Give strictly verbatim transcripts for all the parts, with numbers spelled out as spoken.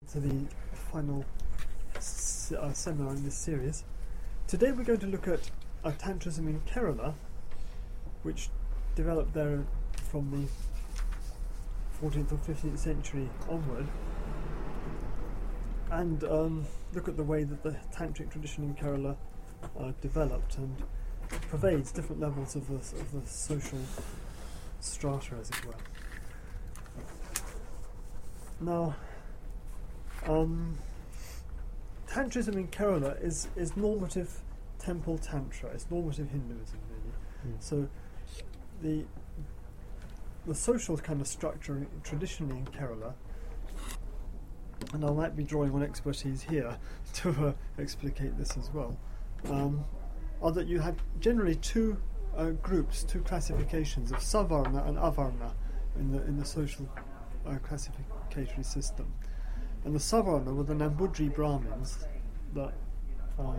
to the final s- uh, seminar in this series. Today we're going to look at uh, Tantrism in Kerala, which developed there from the fourteenth or fifteenth century onward, and um, look at the way that the Tantric tradition in Kerala uh, developed and pervades different levels of the, of the social strata, as it were. Now, um, Tantrism in Kerala is, is normative temple tantra. It's normative Hinduism, really. Mm. So the the social kind of structure traditionally in Kerala, and I might be drawing on expertise here to uh, explicate this as well, um, are that you had generally two uh, groups, two classifications of Savarna and Avarna in the in the social uh, classificatory system. And the Savarna were the Nambudri Brahmins, that um,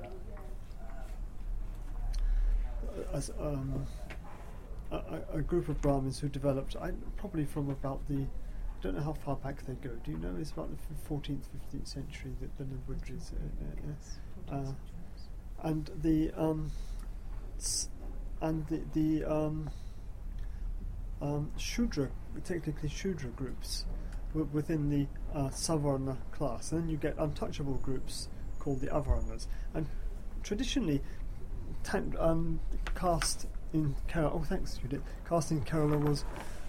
as um, a, a group of Brahmins who developed, I, probably from about the, I don't know how far back they go. Do you know? It's about the fourteenth, fifteenth century that the Nambudris. Uh, uh, uh, and the um, s- and the the um, um, Shudra, technically Shudra groups, w- within the uh, Savarna class, and then you get untouchable groups called the Avarnas. And traditionally, tan- um, caste in Kerala. Oh, thanks, Judith. Caste in Kerala was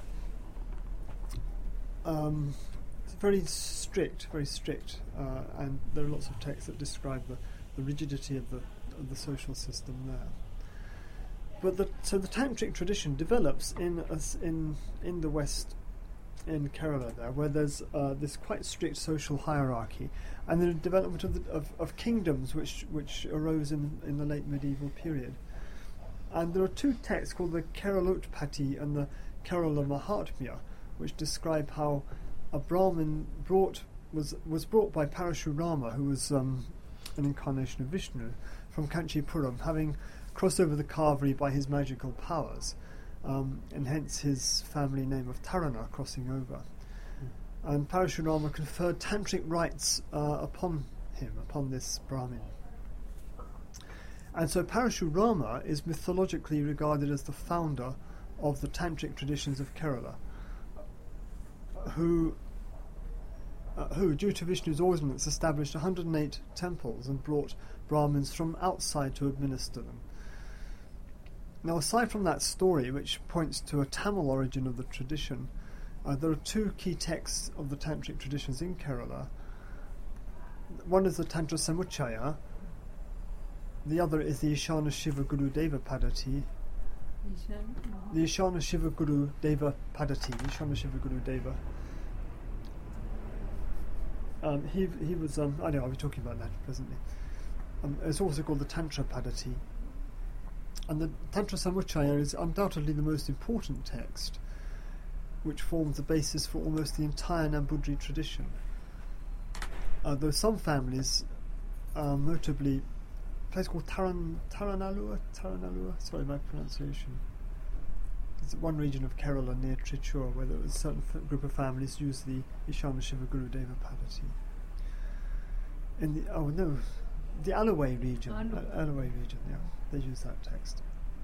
um, very strict, very strict, uh, and there are lots of texts that describe the, the rigidity of the of the social system there. But the, so the tantric tradition develops in us in in the West, in Kerala there, where there's uh, this quite strict social hierarchy, and the development of, the, of, of kingdoms which which arose in in the late medieval period. And there are two texts called the Keralotpati and the Kerala Mahatmya, which describe how a Brahmin brought was was brought by Parashurama, who was um, an incarnation of Vishnu, from Kanchipuram, having crossed over the Kaveri by his magical powers, um, and hence his family name of Tarana, crossing over. Mm. And Parashurama conferred tantric rights uh, upon him, upon this Brahmin. And so Parashurama is mythologically regarded as the founder of the tantric traditions of Kerala, who, uh, who due to Vishnu's ordinance, established one hundred eight temples and brought Brahmins from outside to administer them. Now, aside from that story, which points to a Tamil origin of the tradition, uh, there are two key texts of the tantric traditions in Kerala. One is the Tantra Samuchaya. The other is the Ishana Shiva Guru Deva Padati. The Ishana Shiva Guru Deva Padati. Ishana Shiva Guru Deva. Um, he he was. Um, I know. I'll be talking about that presently. Um, it's also called the Tantra Padati. And the Tantra Samuchaya is undoubtedly the most important text, which forms the basis for almost the entire Nambudri tradition. Uh, though some families, um, notably a place called Taran, Taranalua, Taranalua, sorry, my pronunciation. It's one region of Kerala near Trichur, where there was a certain f- group of families used the Ishana Shiva Guru Deva Padati. In the, oh no, the Alawai region, uh, Alawai region, yeah, they use that text.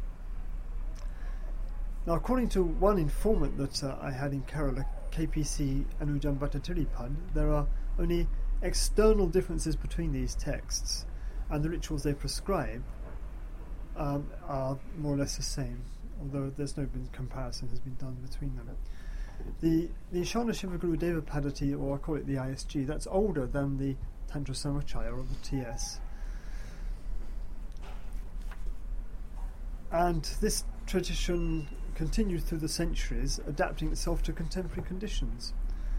Now, according to one informant that uh, I had in Kerala, K P C Anujam Bhattatiripad, there are only external differences between these texts, and the rituals they prescribe um, are more or less the same, although there's no been comparison has been done between them. The the Ishana Shiva Guru Deva Padati, or I call it the I S G, that's older than the Tantra Samuchaya, or the T S. And this tradition continued through the centuries, adapting itself to contemporary conditions.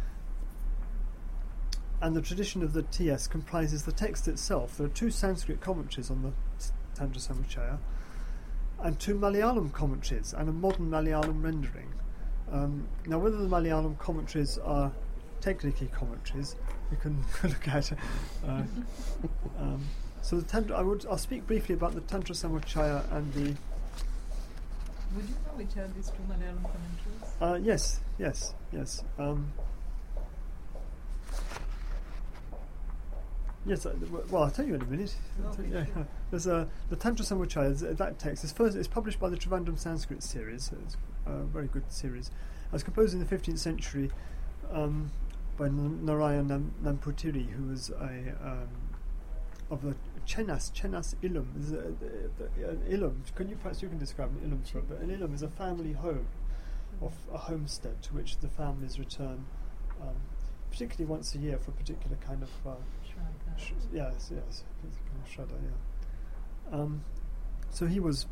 And the tradition of the T S comprises the text itself. There are two Sanskrit commentaries on the Tantra Samuchaya, and two Malayalam commentaries, and a modern Malayalam rendering. Um, now, whether the Malayalam commentaries are technically commentaries, we can look at. Uh, um, so, the Tantra, I would, I'll speak briefly about the Tantra Samuchaya and the. Would you know which are these two Malayalam commentaries? Uh, yes, yes, yes. Um, Yes, uh, w- well, I'll tell you in a minute. I'll tell you- Okay, yeah, sure. There's a the Tantra Samvacaya. there's, uh, That text is first. It's published by the Trivandrum Sanskrit series. It's a very good series. It was composed in the fifteenth century um, by N- Narayan Nam- Namputiri, who was a um, of the Chenas Chenas Ilum. Is a, the, the, an Ilum. Can you perhaps you can describe an Ilum? Sure, but an Ilum is a family home, of a homestead to which the families return, um, particularly once a year for a particular kind of. Uh, Shraddha. Sh- yes, yes, Shraddha, yeah. Um, so he was.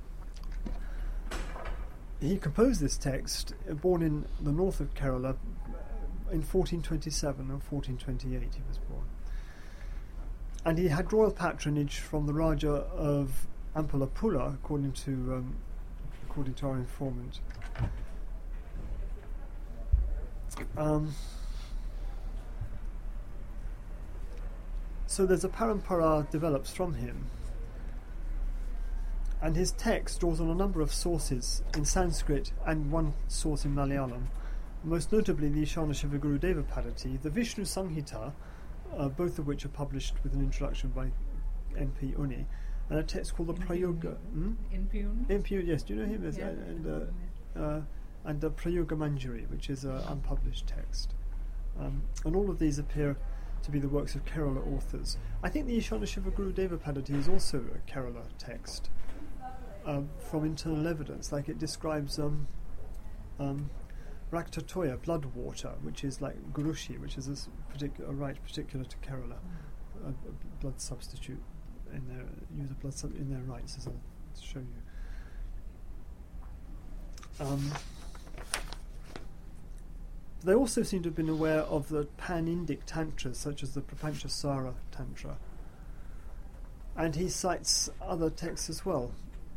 He composed this text, uh, born in the north of Kerala, uh, in fourteen twenty-seven or fourteen twenty-eight. He was born, and he had royal patronage from the Raja of Ampalapula, according to um, according to our informant. Um, So there's a parampara develops from him, and his text draws on a number of sources in Sanskrit and one source in Malayalam, most notably the Ishana Shiva Guru Deva Padati, the Vishnu Samhita, uh, both of which are published with an introduction by N P Uni, and a text called the Prayoga. Hmm? N P Uni? N P Uni, yes, do you know him? Yes, Yeah. and uh, uh, and the Prayoga Manjari, which is an unpublished text, um, and all of these appear to be the works of Kerala authors. I think the Ishana Shiva Guru Deva Padati is also a Kerala text um, from internal evidence, like it describes um, um, Raktatoya, blood water, which is like Gurushi, which is a s- particular a rite particular to Kerala, a, a blood substitute in their use of blood sub- in their rites, as I'll show you. Um, They also seem to have been aware of the pan-Indic tantras, such as the Prapanchasara Tantra. And he cites other texts as well.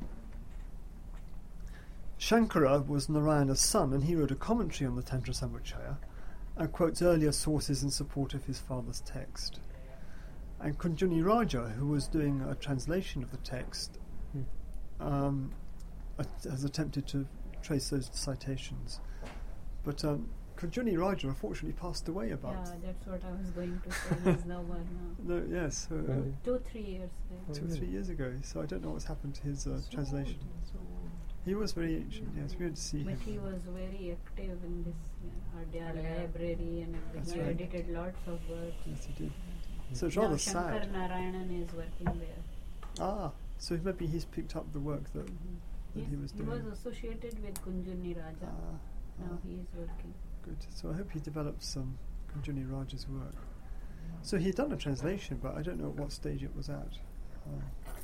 Shankara was Narayana's son, and he wrote a commentary on the Tantra Samvacaya and quotes earlier sources in support of his father's text. And Kunjuni Raja, who was doing a translation of the text, um, at- has attempted to trace those citations. But um, Kunjuni Raja unfortunately passed away about. Yeah, that's what I was going to say. He's no more now. No, yes, uh, Really? Two, three years later. two or three years ago. So I don't know what's happened to his uh, So translation. old, so old. He was very ancient. Yes, we went to see But him. he was very active in this uh, Ardea Yeah. library and everything. That's He right. edited lots of work. Yes, he did. So it's Now rather Shankar sad. Narayanan is working there. Ah, so maybe he's picked up the work that, Mhm. that Yes, he was doing. associated with Kunjuni Raja. Ah, Now ah, he is working. good. So I hope he develops some Kunjuni Raja's work. So he'd done a translation, but I don't know at what stage it was at. Uh,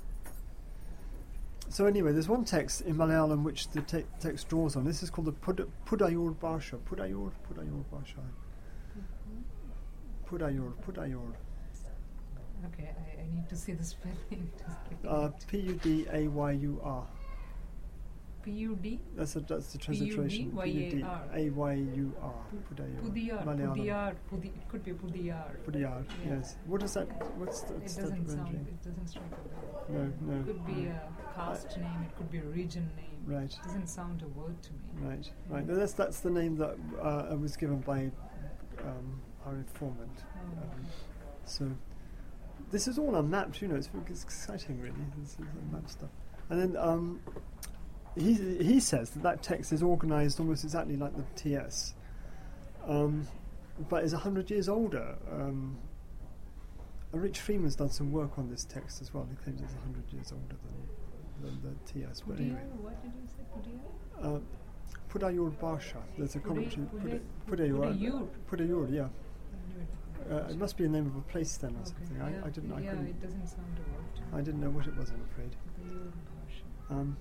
so anyway, there's one text in Malayalam which the te- text draws on. This is called the Pud- Pudayur Bharsha. Pudayur, Pudayur Bharsha. Pudayur, Pudayur. Okay, I, I need to see the spelling. Just Uh, P U D A Y U R. P U D? That's a, that's the P U D transliteration. Y A R. A Y U R. Pudayur. Pudiyar, Malayalam. Pudiyar, Pudi, it could be Pudiyar. Pudayar. Yeah. Yes. What is that? What's the, It what's doesn't that sound, rendering? it doesn't strike a bell. No, no. It could be a caste name, it could be a region name. Right. It doesn't sound a word to me. Right, right. No, that's that's the name that uh, was given by um, our informant. Oh, Um, okay. so this is all unmapped. You know, it's, it's exciting, really. This is unmapped stuff. And then um, he he says that that text is organised almost exactly like the T S, um, but is a hundred years older. Um, uh, Rich Freeman's done some work on this text as well. He claims it's a hundred years older than, than the T S. But Pudiyar, anyway. what did you say? Pudiyar? Uh, Pudayur Bharsha. There's a Puday- commentary. Puday- Pudayur. Pudayur. Pudayur, yeah. I knew it. Uh, it must be the name of a place then or Okay, something. yeah, I, I didn't. I yeah, couldn't. it doesn't sound a word to me. I didn't know what it was. I'm afraid. Pudayur Bharsha. Um,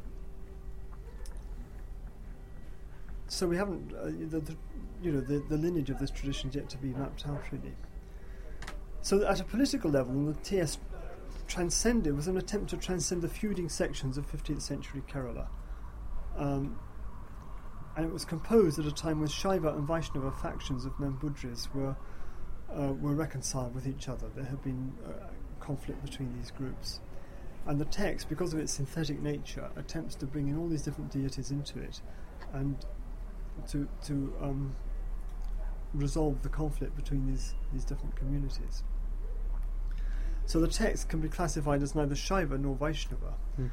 so we haven't, uh, the, the, you know, the, the lineage of this tradition is yet to be mapped out really. So at a political level, the T S transcended was an attempt to transcend the feuding sections of fifteenth century Kerala. Um, and it was composed at a time when Shaiva and Vaishnava factions of Nambudris were uh, were reconciled with each other. There had been uh, conflict between these groups. And the text, because of its synthetic nature, attempts to bring in all these different deities into it and to to um, resolve the conflict between these, these different communities. So the text can be classified as neither Shaiva nor Vaishnava. Mm.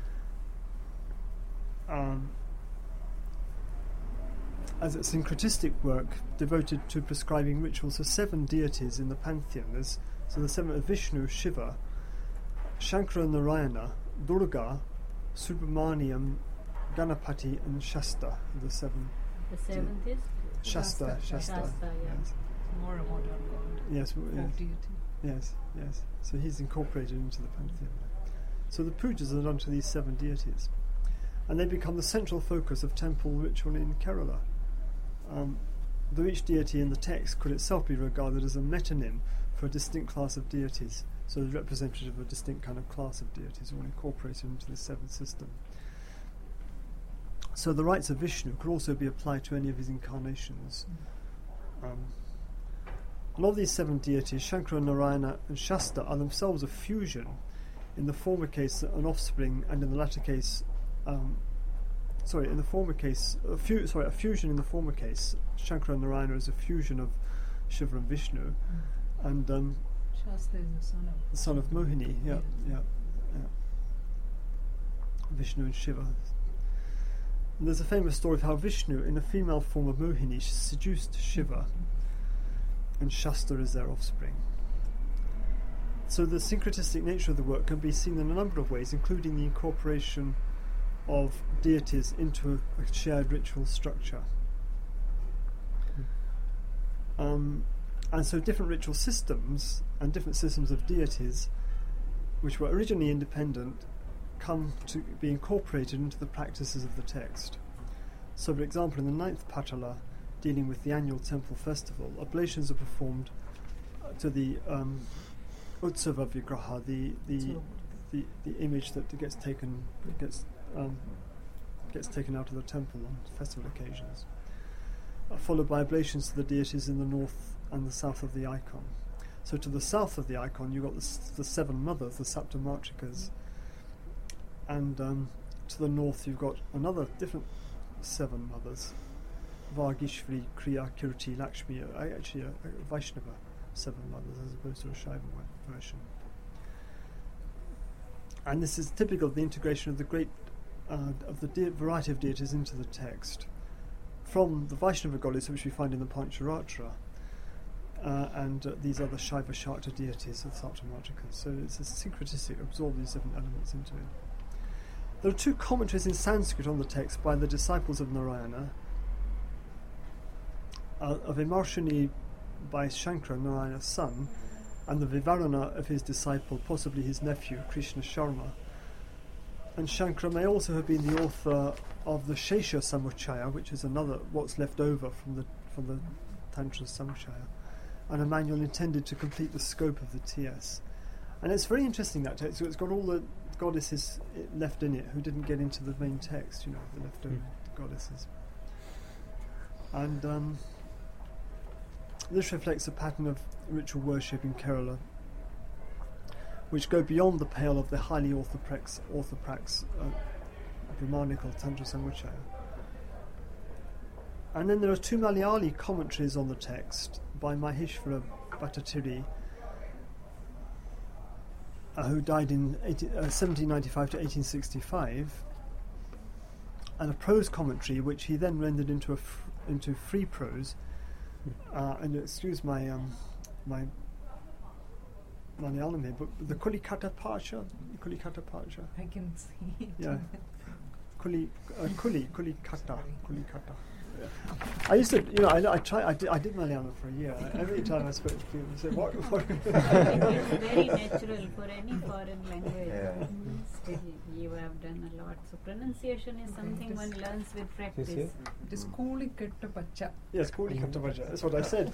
Um, as a syncretistic work devoted to prescribing rituals of seven deities in the pantheon. There's, so the seven are Vishnu, Shiva, Shankara Narayana, Durga, Subramaniam, Ganapati and Shasta, the seven. The seventh is Shasta, Shasta, Shasta. Shasta, yeah. Yes, More a modern god. yes, w- Folk yes, deity. yes, yes. So he's incorporated into the pantheon. So the pujas are done to these seven deities, and they become the central focus of temple ritual in Kerala. Um, though each deity in the text could itself be regarded as a metonym for a distinct class of deities, so the representative of a distinct kind of class of deities, all incorporated into the seven system. So the rites of Vishnu could also be applied to any of his incarnations. Um, and of these seven deities, Shankara, Narayana and Shasta are themselves a fusion, in the former case an offspring, and in the latter case, um, sorry, in the former case, a fu- sorry, a fusion in the former case. Shankara and Narayana is a fusion of Shiva and Vishnu, Mm. and um, Shasta is the son of the son of Mohini, yeah, Yeah. yeah, yeah. Vishnu and Shiva. And there's a famous story of how Vishnu, in the female form of Mohini, seduced Shiva, and Shasta is their offspring. So the syncretistic nature of the work can be seen in a number of ways, including the incorporation of deities into a shared ritual structure. Um, and so different ritual systems and different systems of deities, which were originally independent, come to be incorporated into the practices of the text. So, for example, in the ninth Patala, dealing with the annual temple festival, oblations are performed uh, to the um, Utsava Vigraha, the the, the the image that gets taken gets um, gets taken out of the temple on festival occasions, uh, followed by oblations to the deities in the north and the south of the icon. So, to the south of the icon, you've got the, s- the seven mothers, the Saptamatrikas, and um, to the north, you've got another different seven mothers, Vagishvari, Kriya, Kirti, Lakshmi, uh, actually a, a Vaishnava seven mothers as opposed to a Shaiva version. And this is typical of the integration of the great uh, of the de- variety of deities into the text, from the Vaishnava goddess, which we find in the Pancharatra, uh, and uh, these other Shaiva Shakta deities of the Saptamatrikas. So it's a syncretistic, absorb these different elements into it. There are two commentaries in Sanskrit on the text by the disciples of Narayana, uh, of Vimarshini by Shankara, Narayana's son, and the Vivarana of his disciple, possibly his nephew, Krishna Sharma. And Shankara may also have been the author of the Shesha Samuchaya, which is another, what's left over from the from the Tantra Samuchaya, and a manual intended to complete the scope of the T S. And it's very interesting, that text. So it's got all the goddesses i- left in it who didn't get into the main text, you know, the leftover Mm. goddesses. And um, this reflects a pattern of ritual worship in Kerala, which go beyond the pale of the highly orthoprax, orthoprax uh, Brahmanical Tantra Samuchaya. And then there are two Malayali commentaries on the text by Maheshwara Bhattacharya, uh, who died in eighteen, uh, seventeen ninety-five to eighteen sixty-five, and a prose commentary which he then rendered into a f- into free prose. Uh, and excuse my um, my Malayalam here, but the Kulikata Pasha, Kulikata Pasha, I can see it. yeah, Kuli, uh, Kuli, Kulikata, Kulikata. Yeah. I used to, you know, I, I try, I did, I did Malayalam for a year. Every time I spoke to people, they say, "What?" what? It's very natural for any foreign language. Yeah. Still, you have done a lot. So pronunciation is something one learns with practice. yes. It is Kuliketta Pacha. Yes, Kulikata Pasha. That's what I said.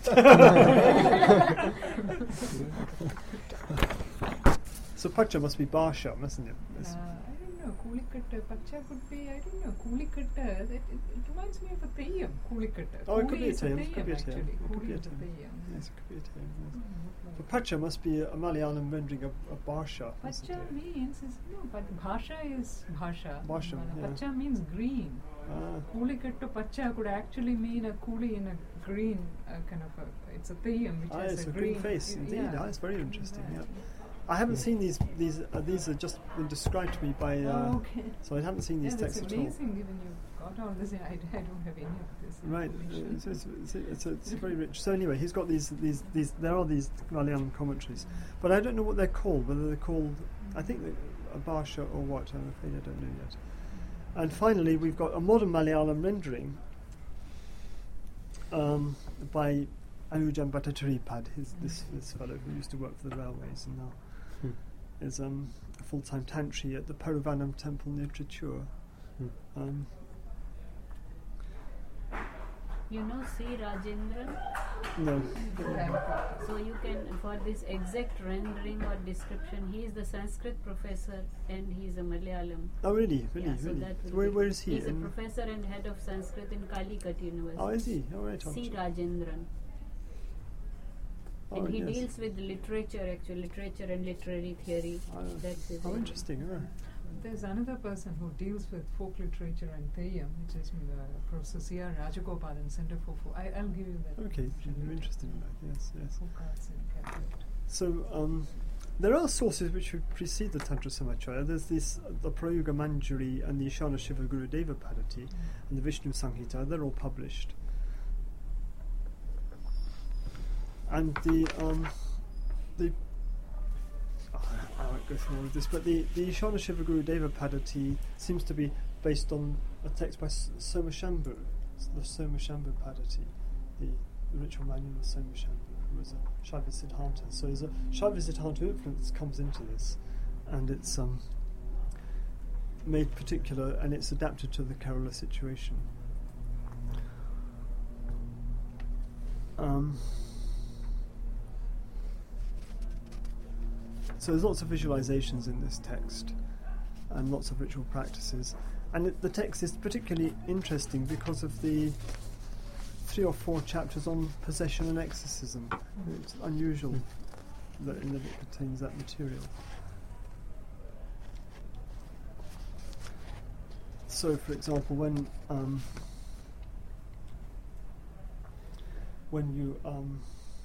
So Pacha must be Basha, mustn't it? Uh, Yes. I don't know. Kuliketta Pacha could be. I don't know. Kuliketta. That it, it reminds me of a Theyyam. Kuliketta. Oh, it could Kuli be a is Theyyam, it could be a actually. Theyyam, it could Kuli be a is a Theyyam. Theyyam. Yes, it could be a Theyyam, yes. Mm, But Pacha must be a Malayalam rendering of, of Basha. mustn't Pacha it? means is no, but Bhasha is Bhasha. Bhasha, Uh, yeah. Pacha means green. Ah, Kuliketta Pacha could actually mean a kuli in a green uh, kind of a. It's a Theyyam which ah, has it's a a green face, y- indeed. yeah. Ah, it's very interesting, yeah. I haven't Yeah. seen these. These uh, these are just been described to me by. Uh, oh, okay. So I haven't seen these Yeah, that's texts at all. amazing. Given you've got all this, I, I don't have any of this. Right, information. uh, it's, it's, it's, it's very rich. So anyway, he's got these, these, these. There are these Malayalam commentaries, but I don't know what they're called. Whether they're called, I think, they're Abhasha or what. I'm afraid I don't know yet. And finally, we've got a modern Malayalam rendering um, by Anujan Bhattacharipad. His this this fellow who used to work for the railways and now Hmm. is um, a full-time tantri at the Peruvanam temple near Trichur. Hmm. Um, You know C. Rajendran? no. So you can, for this exact rendering or description, he is the Sanskrit professor and he is a Malayalam. Oh, really? Really? Yeah, so really? that will where, be- where is he? He's a In- professor and head of Sanskrit in Calicut University. oh, is he? All right. I'll C. check. Rajendran. Oh, and he yes. deals with literature, actually, literature and literary theory. Oh, That's his oh, area. interesting. All right. There's another person who deals with folk literature and Theyyam, which is uh, Professor C R Rajagopalan, Center for Folk. I, I'll give you that. Okay, information you're later. interested in that. Yes, yes. Folk arts in Calicut. So um, there are sources which would precede the Tantra Samacharya. There's this, uh, the Prayuga Manjari and the Ishana Shiva Guru Deva Padati and the Vishnu Samhita. They're all published. And the um, the oh, I won't go through all of this, but the the Ishana Shiva Guru Deva Padati seems to be based on a text by S- Somashambhu, the Somashambhu Padati, the, the ritual manual of Somashambhu, who was a Shaiva Siddhanta. So there's a Shaiva Siddhanta influence comes into this, and it's um, made particular, and it's adapted to the Kerala situation. Um, so there's lots of visualizations in this text, and lots of ritual practices. And it, the text is particularly interesting because of the three or four chapters on possession and exorcism. It's unusual Mm. that, in that it contains that material. So, for example, when um, when you um,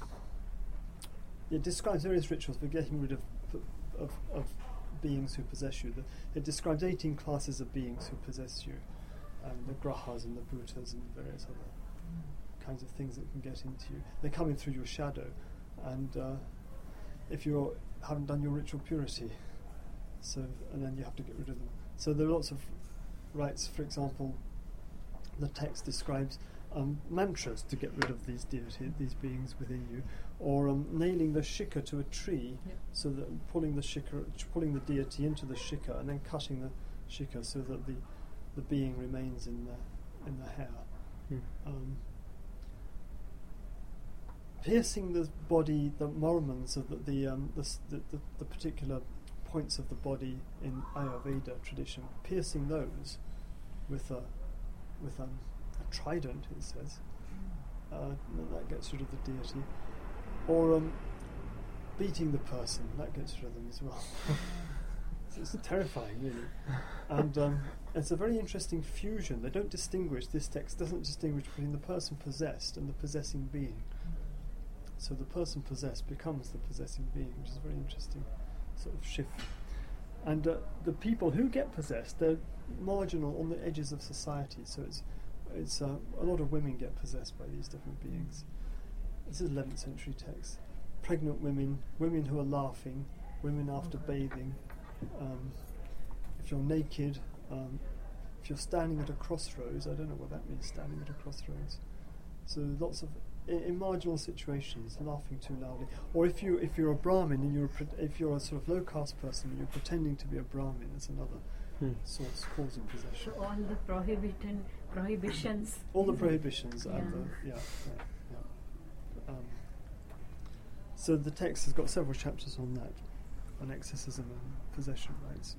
it describes various rituals for getting rid of of, of beings who possess you. The, it describes eighteen classes of beings who possess you, and the grahas and the bhutas and various other kinds of things that can get into you. They come in through your shadow, and uh, if you haven't done your ritual purity, so and then you have to get rid of them. So there are lots of rites. For example, the text describes um, mantras to get rid of these deity, these beings within you, or um, nailing the shikha to a tree, Yep. so that pulling the shikha, pulling the deity into the shikha, and then cutting the shikha so that the the being remains in the in the hair. Hmm. Um, piercing the body, the mormon, so that the, um, the, s- the, the the particular points of the body in Ayurveda tradition, piercing those with a with um, a trident, it says, uh, and that gets rid of the deity, or um, beating the person, that gets rid of them as well. So it's terrifying, really. And um, it's a very interesting fusion. They don't distinguish, this text doesn't distinguish between the person possessed and the possessing being. So the person possessed becomes the possessing being, which is a very interesting sort of shift. And uh, the people who get possessed, they're marginal on the edges of society. So it's it's uh, a lot of women get possessed by these different beings. This is eleventh century text. Pregnant women, women who are laughing, women after bathing. Um, if you're naked, um, if you're standing at a crossroads, I don't know what that means, standing at a crossroads. So lots of in, in marginal situations, laughing too loudly, or if you if you're a Brahmin and you're a pre- if you're a sort of low caste person and you're pretending to be a Brahmin, that's another Hmm. source causing possession. So all the prohibited prohibitions. All the prohibitions and Yeah. the yeah, yeah, yeah. Um, so the text has got several chapters on that, on exorcism and possession rites.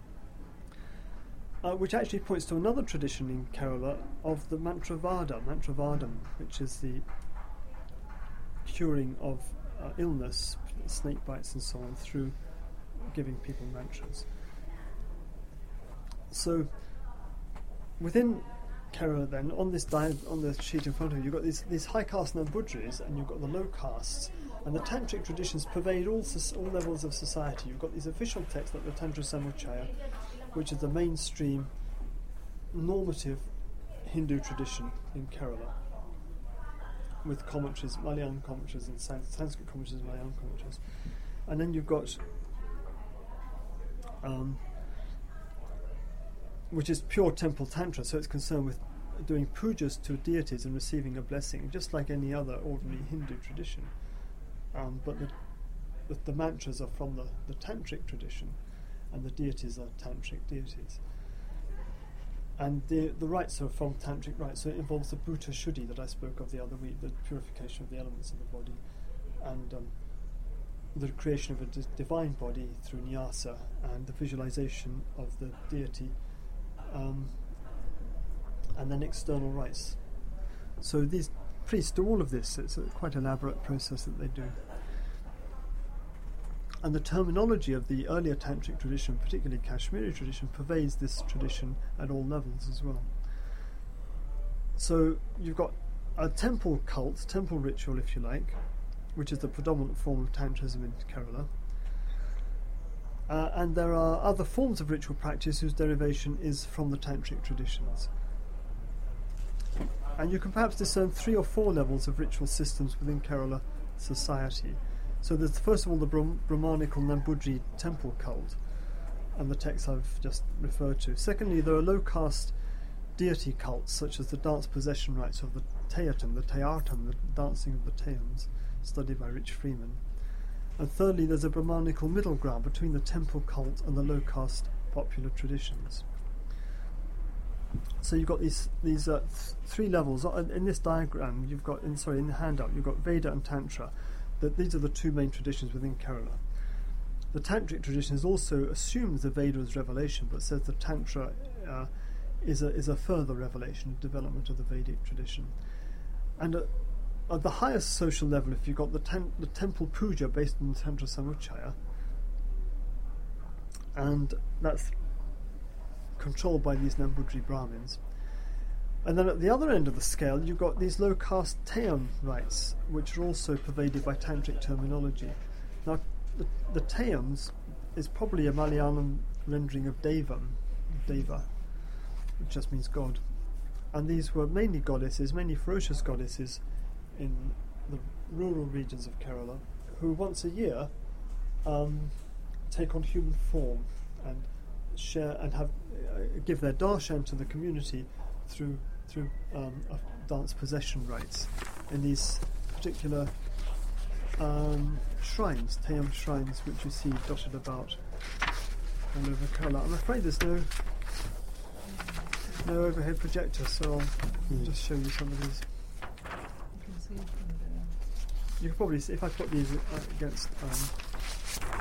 Uh, which actually points to another tradition in Kerala of the Mantravada, Mantravadam, which is the curing of uh, illness, snake bites and so on, through giving people mantras. So, within Kerala then, on this di- on the sheet in front of you, you've got these, these high caste Nambudris and you've got the low castes, And the tantric traditions pervade all soc- all levels of society. You've got these official texts like the Tantra Samuccaya, which is the mainstream normative Hindu tradition in Kerala, with commentaries, Malayalam commentaries and Sans- Sanskrit commentaries and Malayalam commentaries. And then you've got, um, which is pure temple tantra, so it's concerned with doing pujas to deities and receiving a blessing, just like any other ordinary Hindu tradition. Um, but the, the, the mantras are from the, the tantric tradition, and the deities are tantric deities. And the the rites are from tantric rites, so it involves the Bhuta Shuddhi that I spoke of the other week, the purification of the elements of the body, and um, the creation of a d- divine body through nyasa, and the visualization of the deity, um, and then external rites. So these priests do all of this. It's a quite elaborate process that they do. And the terminology of the earlier tantric tradition, particularly Kashmiri tradition, pervades this tradition at all levels as well. So you've got a temple cult, temple ritual if you like, which is the predominant form of Tantrism in Kerala. Uh, and there are other forms of ritual practice whose derivation is from the tantric traditions. And you can perhaps discern three or four levels of ritual systems within Kerala society. So there's first of all the Brahm- Brahmanical Nambudri temple cult, and the texts I've just referred to. Secondly, there are low-caste deity cults, such as the dance possession rites of the Teyatam, the Teyartam, the dancing of the Teyams, studied by Rich Freeman. And thirdly, there's a Brahmanical middle ground between the temple cult and the low-caste popular traditions. So you've got these these uh, th- three levels. Uh, In this diagram, you've got, in, sorry, in the handout, you've got Veda and Tantra. That these are the two main traditions within Kerala. The Tantric tradition is also assumes the Veda as revelation, but says the Tantra uh, is a is a further revelation, development of the Vedic tradition. And uh, at the highest social level, if you've got the, ten- the temple puja based on the Tantra Samuccaya, and that's controlled by these Nambudri Brahmins. And then at the other end of the scale, you've got these low-caste Teyam rites, which are also pervaded by tantric terminology. Now, the, the Teyams is probably a Malayalam rendering of Devam, Deva, which just means God. And these were mainly goddesses, mainly ferocious goddesses in the rural regions of Kerala, who once a year um, take on human form and share and have uh, give their darshan to the community through through um, uh, dance possession rites in these particular um, shrines, Teyam shrines, which you see dotted about all over Kerala. I'm afraid there's no no overhead projector, so I'll mm. just show you some of these. You can see it from there. You can probably see if I put these uh, against. Um,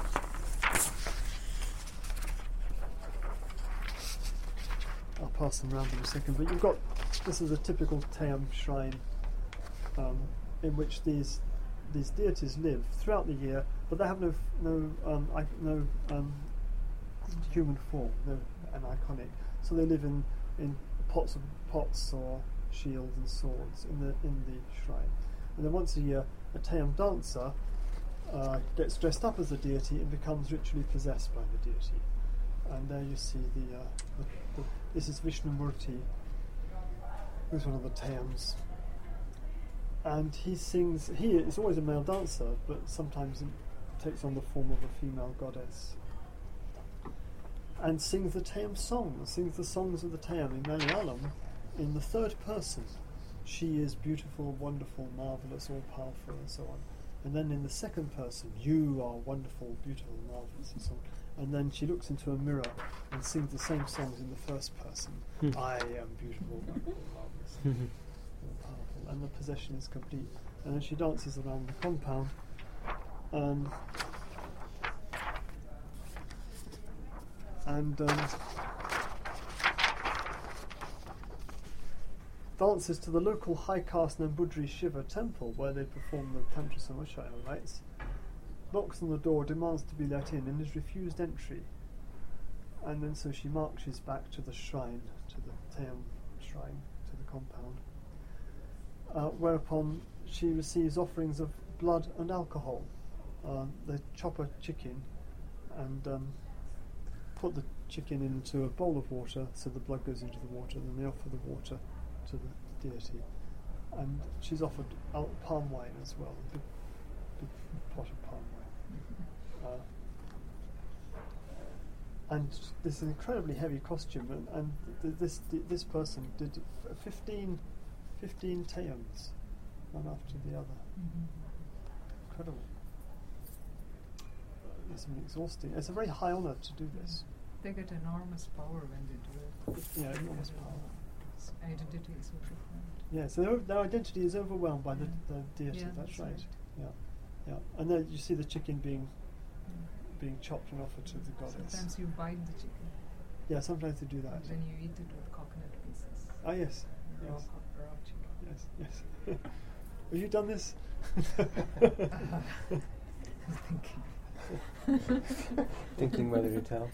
I'll pass them around in a second, but you've got, this is a typical Teyam shrine um, in which these these deities live throughout the year, but they have no no um, I, no um, human form, no an iconic. So they live in, in pots of pots or shields and swords in the in the shrine. And then once a year, a Teyam dancer uh, gets dressed up as a deity and becomes ritually possessed by the deity. And there you see the, uh, the, the this is Vishnumurti, who's one of the Teyams. And he sings, he is always a male dancer, but sometimes it takes on the form of a female goddess. And sings the Teyam song, sings the songs of the Teyam in Malayalam in the third person. She is beautiful, wonderful, marvellous, all-powerful, and so on. And then in the second person, you are wonderful, beautiful, marvellous, and so on. And then she looks into a mirror and sings the same songs in the first person. Hmm. I am beautiful, wonderful, marvellous, all powerful. And the possession is complete. And then she dances around the compound. Um, and um, dances to the local high-caste Nambudri Shiva temple where they perform the Tantra Samuccaya rites. Knocks on the door, demands to be let in, and is refused entry. And then so she marches back to the shrine, to the Teyam shrine, to the compound, uh, whereupon she receives offerings of blood and alcohol. Uh, they chop a chicken and um, put the chicken into a bowl of water, so the blood goes into the water, and then they offer the water to the deity. And she's offered al- palm wine as well, a big, big pot of palm wine. Uh, and this incredibly heavy costume, and, and th- this th- this person did f- fifteen, fifteen Teyams, one after the other. Mhm. Incredible. It's exhausting. It's a very high honour to do this. They get enormous power when they do it. Yeah, enormous Their, power. uh, Identity is so profound. Yeah, so their, their identity is overwhelmed by the, Yeah. the deity. Yeah, that's, that's right. right. Yeah, yeah. And then you see the chicken being Yeah. being chopped and offered to the goddess. Sometimes you bite the chicken, Yeah, sometimes they do that. and then you eat it with coconut pieces. Ah, yes, Raw, yes, co- raw chicken. yes, yes. Have you done this? I'm thinking. Thinking whether to tell.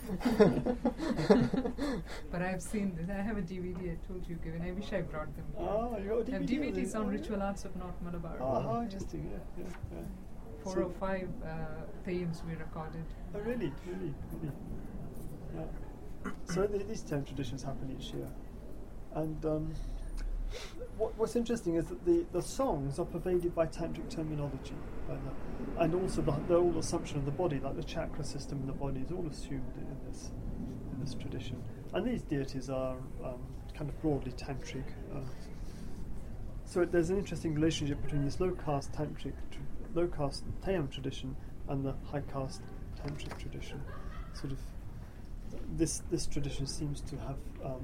But I've seen this. I have a D V D I told you given. I wish I brought them here. Ah, you got a D V D. I have of D V Ds this? on Oh, Ritual yeah. Arts of North Malabar. Ah, how interesting. Yeah, yeah, yeah. Four So- or five uh, themes we recorded. Oh, really, really, really. Yeah. So th- these ten traditions happen each year, and um, what, what's interesting is that the, the songs are pervaded by tantric terminology, by the, and also the, the whole assumption of the body, like the chakra system in the body, is all assumed in this in this tradition. And these deities are um, kind of broadly tantric. Uh, so it, there's an interesting relationship between this low caste tantric, tr- low caste Teyam tradition and the high caste tantric tradition. Sort of this this tradition seems to have um,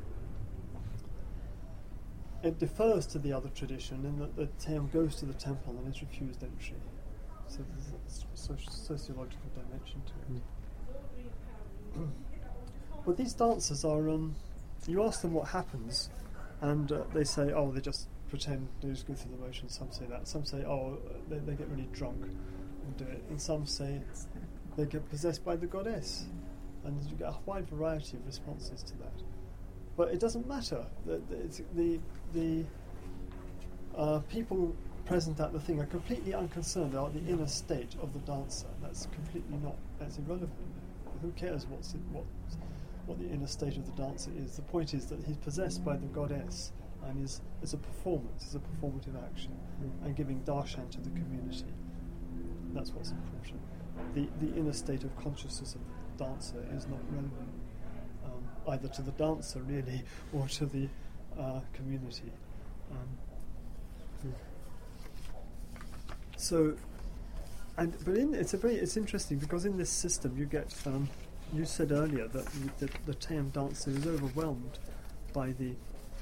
it differs to the other tradition in that the Teyam goes to the temple and is refused entry. So there's a soci- sociological dimension to it. But these dancers are, um, you ask them what happens, and uh, they say, oh, they just pretend, they just go through the motions. Some say that. Some say, oh, uh, they, they get really drunk and do it. And some say they get possessed by the goddess. And you get a wide variety of responses to that. But it doesn't matter. The, the, it's, the, the uh, people present at the thing are completely unconcerned about the inner state of the dancer. That's completely not, that's irrelevant. Who cares what's in, what, what the inner state of the dancer is? The point is that he's possessed by the goddess and is, is a performance, is a performative action, Mm. and giving darshan to the community. That's what's important. The, the inner state of consciousness of the dancer is not relevant, um, either to the dancer really or to the uh, community. Um, so, and but in it's a very it's interesting because in this system you get um, you said earlier that you, the, the Teyam dancer is overwhelmed by the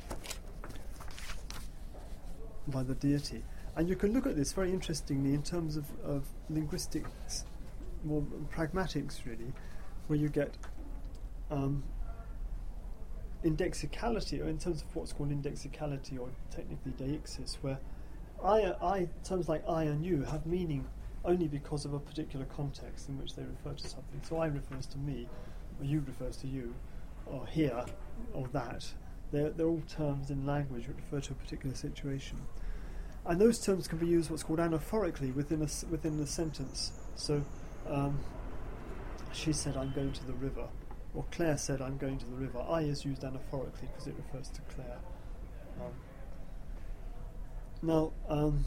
by the deity, and you can look at this very interestingly in terms of, of linguistics, more pragmatics really, where you get um, indexicality, or in terms of what's called indexicality, or technically deixis, where I, I terms like I and you have meaning only because of a particular context in which they refer to something. So I refers to me, or you refers to you, or here, or that. They're, they're all terms in language which refer to a particular situation. And those terms can be used what's called anaphorically within a, s- within the sentence. So um, she said, I'm going to the river. Or Claire said, I'm going to the river. I is used anaphorically because it refers to Claire. Um, now, um,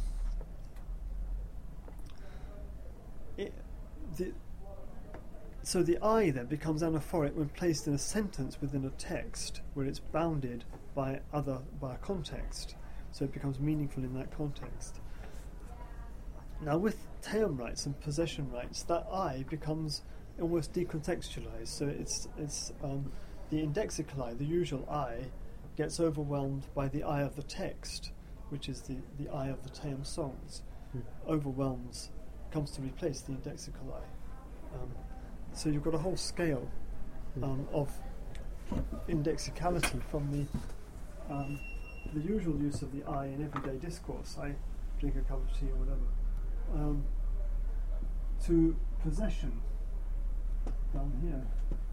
it, the, so the I then becomes anaphoric when placed in a sentence within a text where it's bounded by other by a context. So it becomes meaningful in that context. Now, with Teyam rights and possession rights, that I becomes almost decontextualized. So it's it's um, the indexical I, the usual I, gets overwhelmed by the I of the text, which is the, the I of the Teyam songs. Mm. Overwhelms, comes to replace the indexical I. Um, so you've got a whole scale um, of indexicality from the um, the usual use of the I in everyday discourse. I drink a cup of tea or whatever. Um, to possession down here,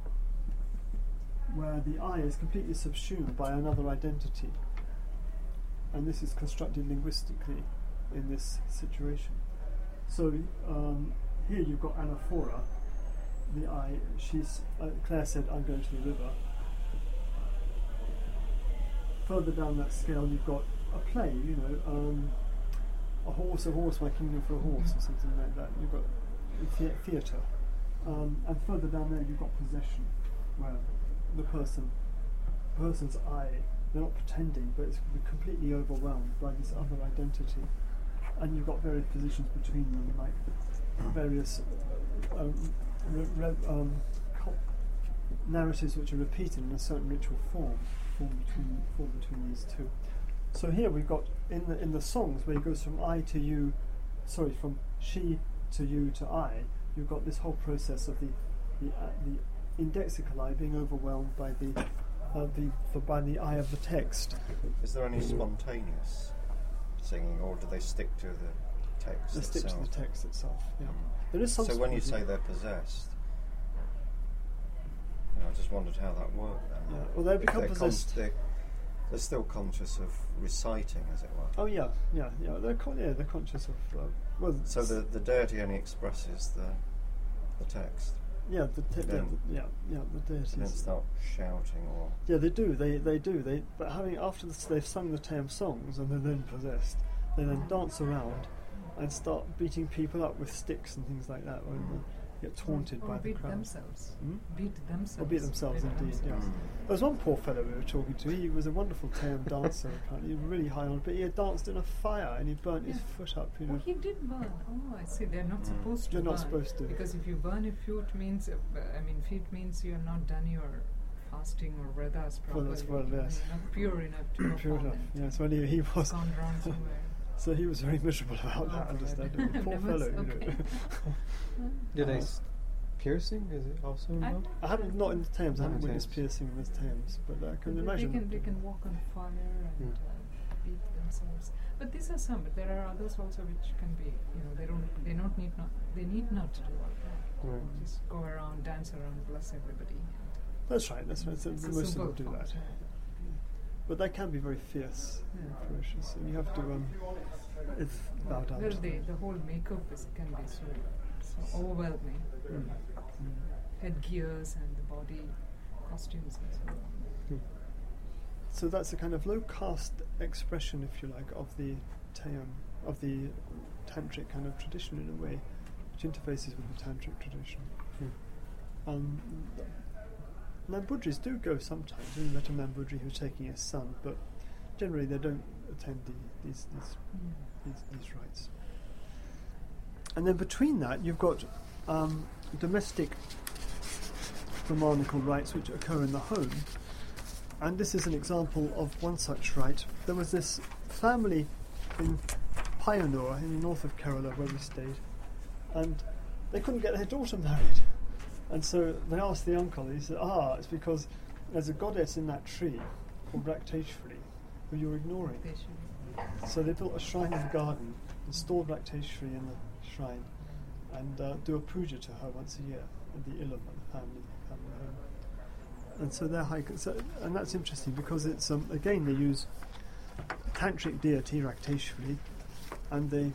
where the I is completely subsumed by another identity, and this is constructed linguistically in this situation. So um, here you've got anaphora, the eye. She's uh, Claire said, "I'm going to the river." Further down that scale, you've got a play. You know, um, a horse, a horse, my kingdom for a horse, or something like that. You've got the theatre, um, and further down there, you've got possession, where the person, person's eye, they're not pretending, but it's completely overwhelmed by this other identity. And you've got various positions between them, like various uh, re- re- um, co- narratives which are repeated in a certain ritual form, form between, form between these two. So here we've got in the in the songs where it goes from I to you, sorry, from she to you to I. You've got this whole process of the the, uh, the indexical eye being overwhelmed by the uh, the for, by the eye of the text. Is there any spontaneous singing, or do they stick to the text They stick itself? to the text itself. Yeah, Mm. there is some. So when you spontaneity. say they're possessed, you know, I just wondered how that worked then. Yeah, well, they If become they're possessed. they're, they're still conscious of reciting, as it were. Oh yeah, yeah, yeah. They're con- yeah, they're conscious of. Uh, well, So the the deity only expresses the the text. yeah, the te- yeah, then- the, yeah, yeah, the They don't deities. start shouting or. Yeah, they do. They they do. They but having after this, they've sung the Tam songs and they're then possessed. They then dance around and start beating people up with sticks and things like that. When Mm. they get taunted or by the beat crowd. themselves. Hmm? Beat themselves. Or beat themselves, Beat indeed. themselves. Yes. Mm. There was one poor fellow we were talking to. He was a wonderful Tam dancer. Apparently, he was really high on, but he had danced in a fire and he burnt his Yeah. foot up. You know. Oh, he did burn. Oh, I see. They're not Mm. supposed to They're burn. not supposed to. Because if you burn a foot means, uh, I mean, feet means you have not done your fasting or vradas Well, properly. that's well, yes. You're not pure enough to Pure perform enough. it. Yes. Well, he, he It's was. gone wrong somewhere. So he was very miserable about Oh, that. God. Understandably, poor Never fellow. s- You know. okay. Do they Uh, s- piercing? Is it also I- involved? I haven't not in the Thames. I Not in haven't witnessed Thames. piercing with Thames, but I can They- imagine. They can, they can walk on fire and Mm. uh, beat themselves. But these are some. But there are others also which can be. You know, they don't. They not need not. They need not to do all that. Right. Just go around, dance around, bless everybody. That's right. That's right. So It's a most of simple them do form, that, yeah. but they can be very fierce, Yeah. and ferocious, and you have to um, if bow down Well, to the, them. the whole makeup is, can be so, so overwhelming. Mm. Headgears and the body costumes and so on. So that's a kind of low caste expression, if you like, of the Tayam, of the tantric kind of tradition in a way, which interfaces with the tantric tradition. Hmm. Um, Nambudris do go sometimes. We met a Nambudri who's taking his son, but generally they don't attend the, these, these, these these rites. And then between that, you've got um, domestic Brahmanical rites which occur in the home. And this is an example of one such rite. There was this family in Payyanur, in the north of Kerala, where we stayed, and they couldn't get their daughter married. And so they asked the uncle, and he said, ah, it's because there's a goddess in that tree called Rakteshwari, who you're ignoring. They should. So they built a shrine in the garden, installed Rakteshwari in the shrine, and uh, do a puja to her once a year at the illam, at the family, family home. And so they're high, so, and that's interesting because it's um, again they use tantric deity Rakteshwari, and they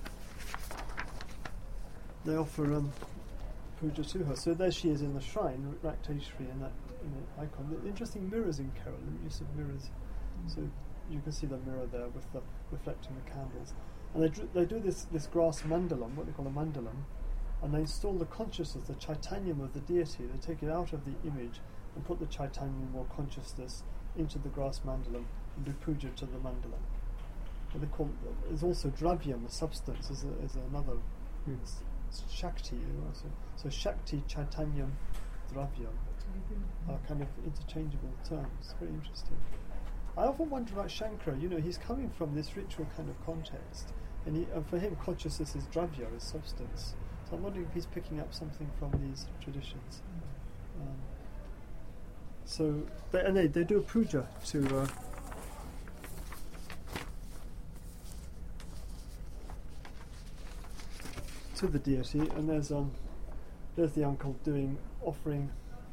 they offer um, puja to her. So there she is in the shrine, Rakteshwari, in that in the icon. The interesting mirrors in Kerala, the use of mirrors. So you can see the mirror there with the reflecting the candles. And they dr- they do this this grass mandalam, what they call a mandalam, and they install the consciousness, the chaitanyam of the deity. They take it out of the image and put the chaitanyam or consciousness into the grass mandalam and do puja to the mandalam. What they call is also dravyam, a substance, is, a, is another Hmm. s- s- shakti. You know, so, so shakti, chaitanyam, dravyam are kind of interchangeable terms. Very interesting. I often wonder about Shankara. You know, he's coming from this ritual kind of context, and, he, and for him, consciousness is dravya, is substance. So I'm wondering if he's picking up something from these traditions. Um, so, they, and they, they do a puja to uh, to the deity, and there's um there's the uncle doing offering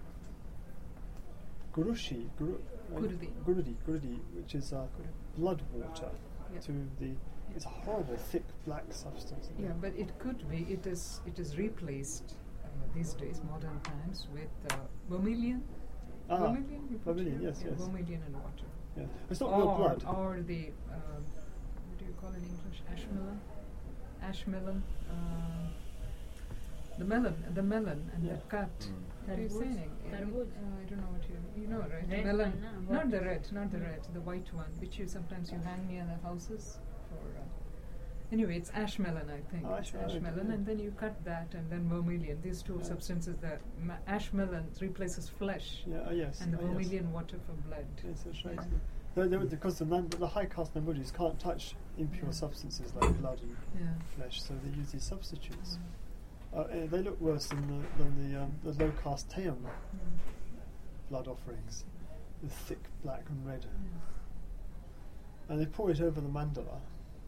gurushi, guru, uh, Gurudi. gurudi, gurudi, which is uh, blood water Yeah. to the It's a horrible, thick, black substance. Yeah, but it could be. It is. It is replaced uh, these days, modern times, with uh, vermilion. Ah, vermilion. You put vermilion, here? yes, Yeah, yes. vermilion and water. Yeah. It's not or, real blood. Or the uh, what do you call it in English? Ash melon. Ash melon. Uh, the melon. The melon and Yeah. the cut. Mm. What are you Tarbooj. saying? Tarbooj. Uh, I don't know what you you know, right? Red melon. one, nah, Not what? the red. Not the red. The white one, which you sometimes you hang near the houses for. Uh, Anyway, it's ash melon, I think. Oh, It's ash ash melon, melon, yeah. and then you cut that, and then vermilion. These two Yeah. substances, the ma- ash melon replaces flesh, Yeah, uh, yes. and the uh, yes. vermilion water for blood. Yes, that's right. Yeah. No, they, because the, Nam- the high caste Nambujis can't touch impure Yeah. substances like blood and Yeah. flesh, so they use these substitutes. Mm. Uh, eh, they look worse than the, than the, um, the low caste Theum Mm. blood offerings, the thick black and red. Yeah. And they pour it over the mandala.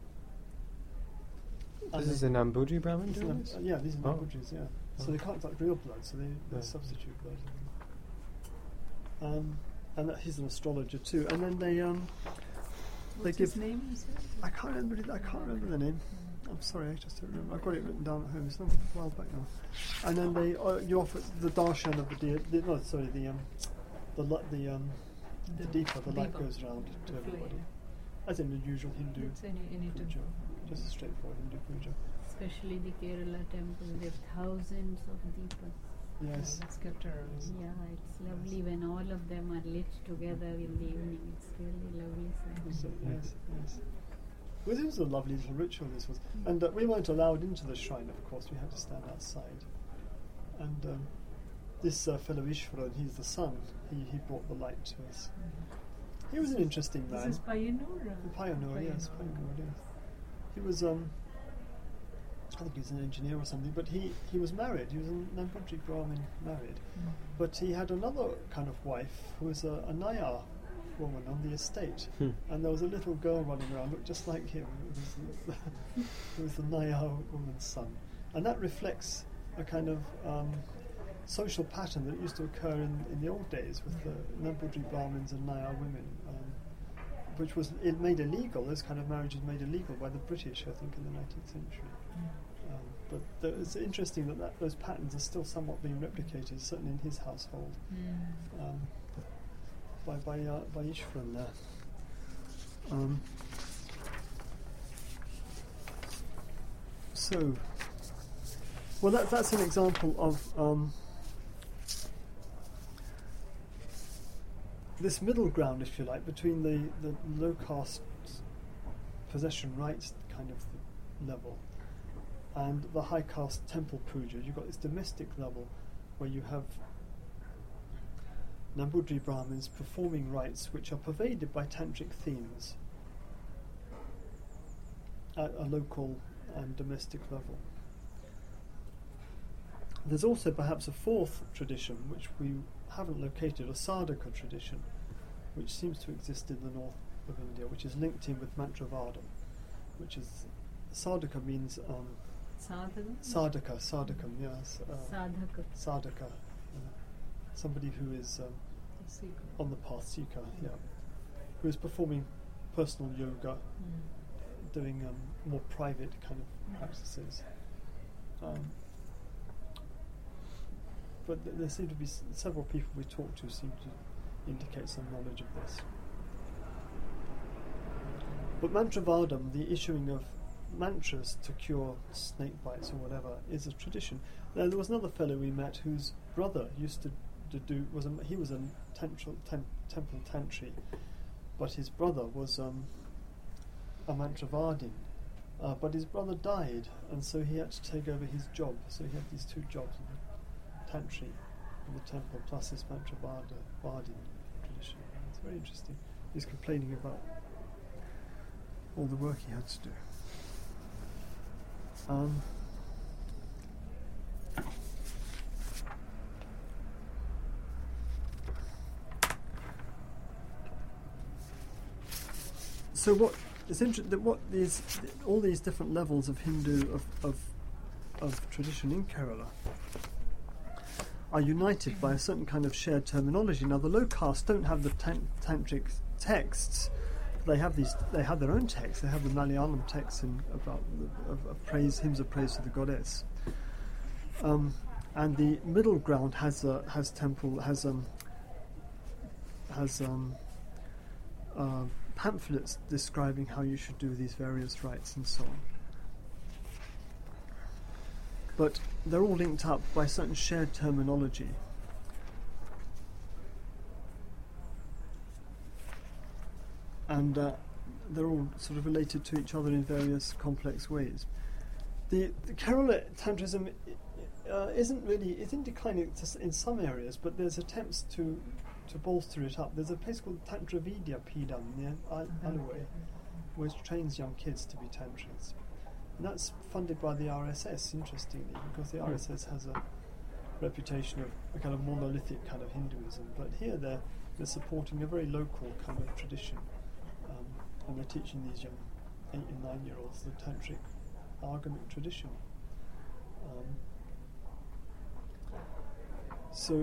And This is they- the Nambuji Brahmin These are doing Nam- this? uh, yeah, these are Oh. Nambujis, yeah. So Oh. they can't touch real blood, so they, they Yeah. substitute blood. Um, and that, he's an astrologer too. And then they um, they What's give. his name? You said? I can't remember. it- I can't remember the name. Mm. I'm sorry, I just don't remember. I've got it written down at home. It's not a while back now. And then they uh, you offer the darshan of the deer. The, no, sorry, the um, the li- the um, the, deepa. The light deepa. goes round to The everybody, flame. as in the usual Hindu It's any any puja, temple. just a straightforward Hindu puja. Especially the Kerala temples, they have thousands of deepas. Yeah, Yes. that's kept around. Yeah, it's lovely when all of them are lit together in the evening. It's really lovely sight. So, yes, yes. Well, this was a lovely little ritual. This was, and uh, we weren't allowed into the shrine. Of course, we had to stand outside. And um, this uh, fellow Ishwaran, he's the son. He he brought the light to us. He was an interesting This man. is Payanur. The Payanur, yes, Payanur, yes. He was, um, I think he was an engineer or something, but he, he was married. He was a Nambuji Brahmin married. Mm. But he had another kind of wife who was a, a Nayar woman on the estate. Hmm. And there was a little girl running around, looked just like him. It was the, it was the Nayar woman's son. And that reflects a kind of um, social pattern that used to occur in, in the old days with the Nambuji Brahmins and Nayar women, um, which was it made illegal. Those kind of marriages made illegal by the British, I think, in the nineteenth century. Um, but th- it's interesting that, that those patterns are still somewhat being replicated, certainly in his household, Mm. um, by by uh, by Ishwaran there. Um, so, well, that, that's an example of um, this middle ground, if you like, between the, the low caste possession rights kind of level and the high caste temple puja. You've got this domestic level where you have Nambuji Brahmins performing rites which are pervaded by tantric themes at a local and domestic level. There's also perhaps a fourth tradition which we haven't located, a sadhaka tradition, which seems to exist in the north of India, which is linked in with Mantravada, which is sadhaka means um, Sadhana? sadhaka, sadhakam, yes, uh, Sadhaka. sadhaka, uh, somebody who is um, Seeker. on the path, seeker, yeah, who is performing personal yoga, Mm. doing um, more private kind of practices. Um, but th- there seem to be s- several people we talked to seem to indicate some knowledge of this. But Mantravadam, the issuing of mantras to cure snake bites or whatever, is a tradition. Now, there was another fellow we met whose brother used to, to do was a, he was a tantral, tem, temple tantri, but his brother was um, a mantravadin. Uh, but his brother died, and so he had to take over his job. So he had these two jobs, the tantri in the temple, plus this mantravadin tradition. It's very interesting. He's complaining about all the work he had to do. Um, so what it's interesting what these all these different levels of Hindu of, of of tradition in Kerala are united by a certain kind of shared terminology. Now the low caste don't have the tan- tantric texts, they have these. They have their own texts. They have the Malayalam texts in about the, of, of praise, hymns of praise to the goddess. Um, and the middle ground has a, has temple has um has um uh, pamphlets describing how you should do these various rites and so on. But they're all linked up by certain shared terminology. And uh, they're all sort of related to each other in various complex ways. The, the Kerala Tantrism uh, isn't really, it's in decline to s- in some areas, but there's attempts to to bolster it up. There's a place called Tantra Vidya Pidam near Al- Alloway, which trains young kids to be tantrics. And that's funded by the R S S, interestingly, because the R S S has a reputation of a kind of monolithic kind of Hinduism, but here they're, they're supporting a very local kind of tradition. Um, and they're teaching these young eight and nine year olds the tantric agamic tradition. Um, so,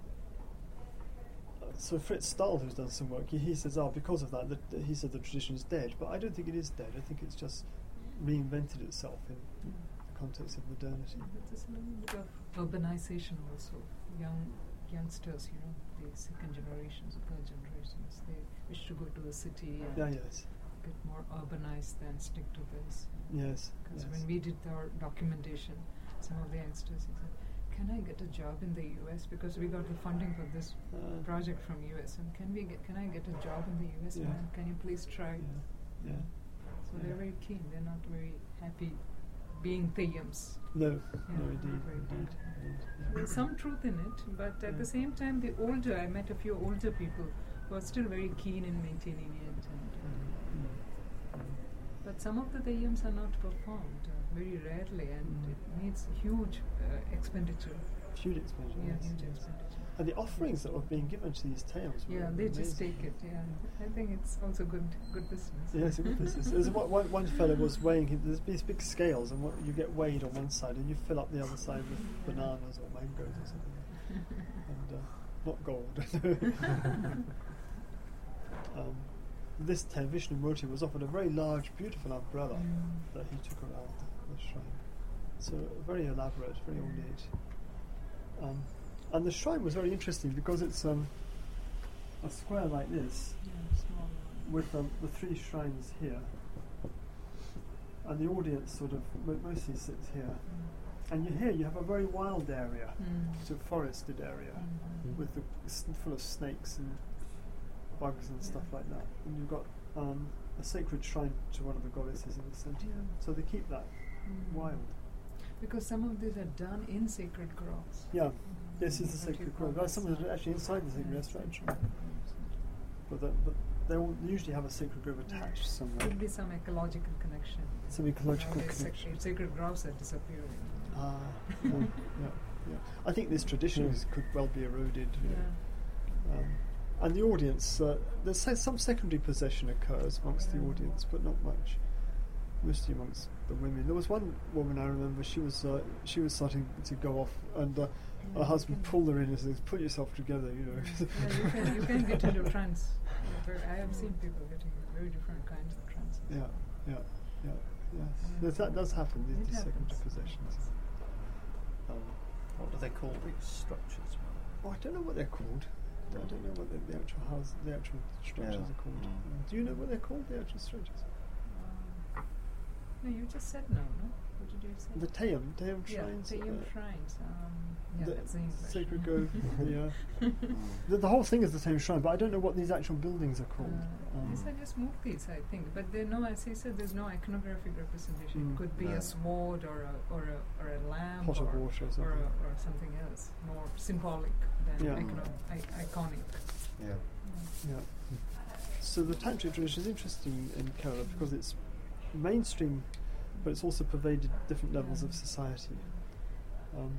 uh, so Fritz Stahl, who's done some work, he, he says, "Oh, because of that, the, the, he said the tradition is dead." But I don't think it is dead. I think it's just reinvented itself in the context of modernity. There's a little bit of urbanization also. Young youngsters, you know, the second generations, the third generations, they wish to go to a city and Yeah, yes, get more urbanized than stick to this. yes, Because yes. when we did our documentation, some of the youngsters he said, "Can I get a job in the U S because we got the funding for this Uh, project from U S and can we get? Can I get a job in the U S? Yeah. Man? Can you please try?" yeah, yeah. So Yeah. they're very keen. They're not very happy being Theyyams. No, Yeah, no, indeed, very indeed, good. indeed. There's some truth in it, but at Yeah. the same time, the older, I met a few older people who are still very keen in maintaining it. And, Mm, mm, mm. but some of the Theyyams are not performed, uh, very rarely, and Mm. it needs huge uh, expenditure. Huge expenditure. Yeah, yes, huge yes. expenditure. And the offerings that were being given to these tales were Yeah, they just amazing. take it. Yeah, I think it's also good, good business. Yeah, it's a good business. There's one, one, one fellow was weighing him. There's these big scales, and what, you get weighed on one side, and you fill up the other side with bananas or mangoes or something, and uh, not gold. um, this time, Vishnu Murti was offered a very large, beautiful umbrella Mm. that he took around the, the shrine. So very elaborate, very ornate. Um, and the shrine was very interesting because it's um, a square like this, Yeah, small one. with um, the three shrines here, and the audience sort of mo- mostly sits here. Mm. And you here you have a very wild area, Mm. it's a forested area, Mm. with the s- full of snakes and bugs and stuff like that. And you've got um, a sacred shrine to one of the goddesses in the centre. Yeah. So they keep that Mm. wild. Because some of these are done in sacred groves. Yeah, this is the What do you sacred call grove. That's this? something that's actually inside the sacred Yeah, restaurant. sacred groves. But, the, but they all usually have a sacred grove attached somewhere. Could be some ecological connection. Some ecological Nowadays sac- connection. Sacred groves are disappearing. Ah, yeah, yeah, yeah. I think this tradition is, could well be eroded. you know. Yeah. Um, and the audience, uh, there's se- some secondary possession occurs amongst the Yeah. audience, but not much. Mostly amongst the women. There was one woman I remember. She was uh, she was starting to go off, and uh, her Yeah, husband you pulled her in and says, "Put yourself together," you know. can- yeah, you can, you can get into trance. Yeah, very- I have seen people getting very different kinds of trances. Yeah, yeah, yeah, yes. Yeah. Yes, that does happen. These, It these secondary happens. possessions. Um, What do they call these structures? oh, I don't know what they're called. I don't know what the, the actual house, the actual structures Yeah. are called. Mm. Uh, do you know what they're called? The actual structures? Um, no, you just said no, no? What did you say? The Tayum, Tayum yeah, shrines. Theyyam uh, shrines. Um, yeah, the that's the English. Sacred Grove. Yeah. The, the whole thing is the same shrine, but I don't know what these actual buildings are called. Uh, Um, these are just murtis, I think. But there no, as he said, there's no iconographic representation. Mm. It could be No. a sword or a or a or a lamp pot or, of water or or, something. a, or something else, more symbolic than Yeah. icono- I- iconic. Yeah. Yeah. So the tantric tradition is interesting in Kerala because it's mainstream, but it's also pervaded different levels of society. Um,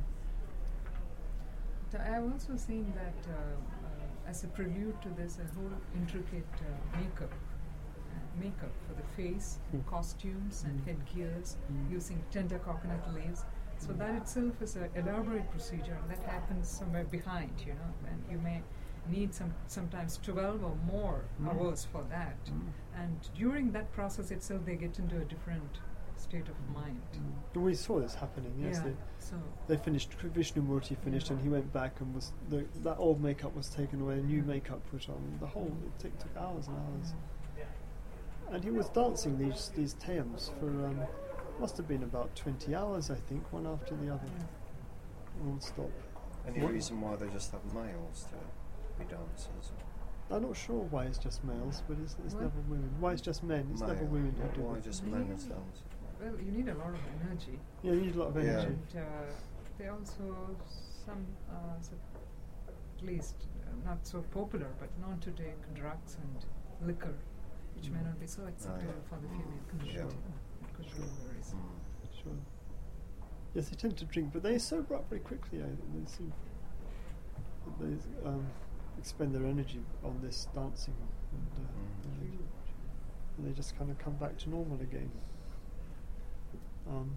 But I've also seen that uh, uh, as a prelude to this, a whole intricate uh, makeup, uh, makeup for the face, and Mm. costumes and Mm. headgears, Mm. using tender coconut leaves. So Mm. that itself is an elaborate procedure, and that happens somewhere behind, you know. And you may need some sometimes twelve or more Mm. hours for that. And during that process itself, they get into a different state of mind. Mm. We saw this happening. Yes, yeah. they, So they finished. Krishnamurti finished, Yeah. and he went back and was the, that old makeup was taken away, new makeup put on. The whole it took, took hours and hours. And he was dancing these these tayams for um, must have been about twenty hours, I think, one after the other, non-stop. Any What? reason why they just have males to be dancers? I'm not sure why it's just males, but it's, it's What? never women. Why it's just men? It's never Male. women who do Why it. just men as dancers? well, you need a lot of energy. Yeah, you need a lot of Yeah. energy. And uh, they also some uh, so at least uh, not so popular, but known to take drugs and liquor, which may Mm. not be so acceptable yeah. for the Mm. female community. Sure. It could Sure. be very reason. Mm. Sure. Yes, they tend to drink, but they sober up very quickly. I, they seem that they um, expend their energy on this dancing, and, uh, Mm. and, they, and they just kind of come back to normal again. Um,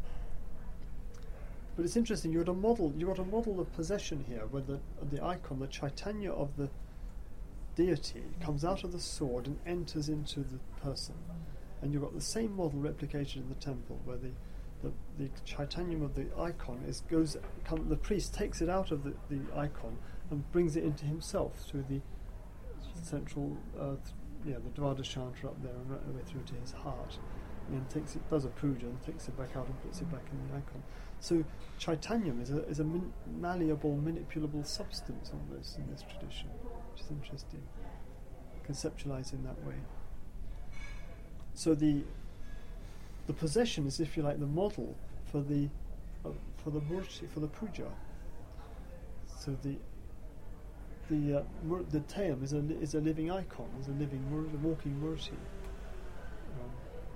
but it's interesting. You got a model. You got a model of possession here, where the the icon, the Chaitanya of the deity, comes out of the sword and enters into the person. And you've got the same model replicated in the temple, where the the, the Chaitanya of the icon is goes. Come, the priest takes it out of the, the icon and brings it into himself through the central, uh, th- yeah, the Dvadashantra up there, and right the way through to his heart. And then takes it, does a puja, and takes it back out and puts it back in the icon. So Chaitanyam is a is a min- malleable, manipulable substance almost in this tradition, which is interesting. Conceptualized in that way. So the the possession is, if you like, the model for the uh, for the murti, for the puja. So the the uh, mur- the tayam is a li- is a living icon, is a living mur- a walking murti. Um,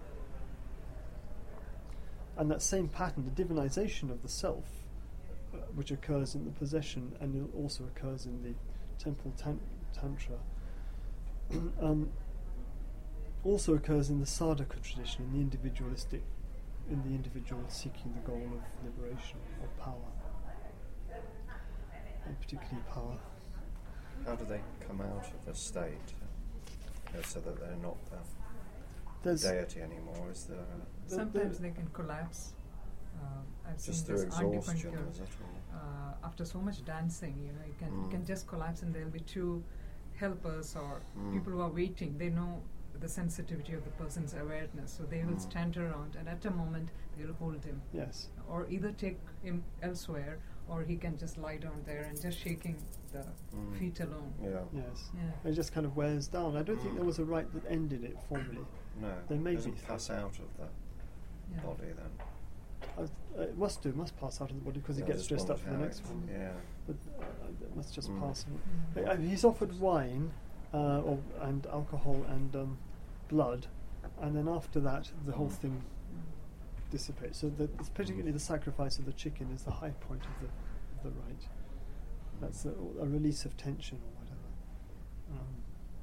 and that same pattern, the divinization of the self, uh, which occurs in the possession and it also occurs in the temple tan- tantra, um, also occurs in the sadhaka tradition, in the individualistic, in the individual seeking the goal of liberation or power, and particularly power. How do they come out of the state, you know, so that they're not the There's deity anymore? Is there a, the- Sometimes the- they can collapse. Uh, I've just seen through this exhaustion? acupuncture. Is it or? Uh, after so much dancing, you know, you can you Mm. can just collapse, and there'll be two helpers or Mm. people who are waiting. They know the sensitivity of the person's awareness, so they will Mm. stand around, and at a moment they'll hold him, yes, or either take him elsewhere, or he can just lie down there and just shaking the Mm. feet alone. Yeah. yes. Yeah. It just kind of wears down. I don't think Mm. there was a rite that ended it formally. No. They may doesn't be pass out of the Yeah. body then. I, uh, it must do, must pass out of the body because Yeah, it I gets just dressed up for the wondered next how it- one. Yeah. But uh, it must just Mm. pass. Mm. Uh, he's offered wine uh, or, and alcohol and um, blood, and then after that, the whole Mm. thing dissipates. So, the, it's particularly the sacrifice of the chicken is the high point of the of the rite. That's a, a release of tension or whatever. Um,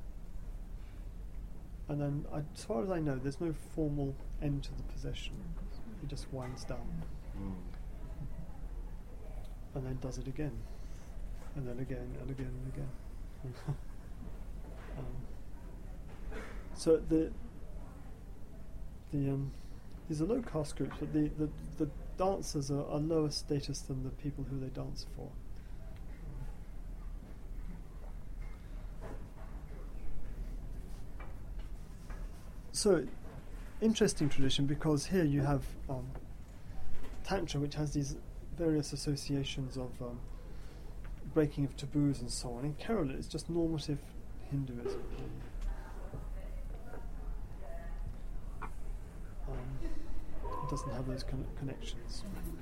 and then, I, as far as I know, there's no formal end to the possession. He just winds down Mm. and then does it again, and then again and again and again. um, so the the um, these are low caste groups, but the, the, the dancers are, are lower status than the people who they dance for. So, interesting tradition, because here you have um, Tantra, which has these various associations of um, breaking of taboos and so on. In Kerala, it's just normative Hinduism. Um, it doesn't have those con- connections.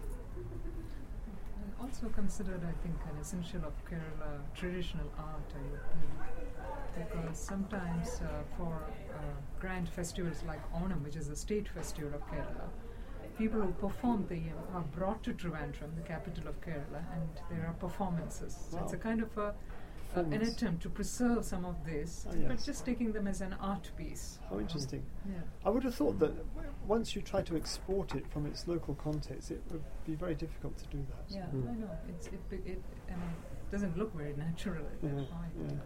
And also considered, I think, an essential of Kerala traditional art, I would think, because sometimes uh, for uh, grand festivals like Onam, which is the state festival of Kerala, people who perform the uh, are brought to Trivandrum, the capital of Kerala, and there are performances. So it's a Wow. kind of a, a, an Performance. attempt to preserve some of this, Ah, but yes. just taking them as an art piece. How interesting. Yeah. I would have thought that once you try to export it from its local context, it would be very difficult to do that. Yeah, Mm. I know. It's it, be- it. I mean, doesn't look very natural at Yeah, that point. yeah.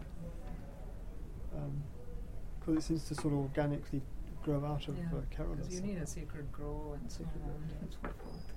Because it seems to sort of organically grow out of Yeah, uh, Kerala. because you so need a sacred grow and so Sacred on grow, and so forth.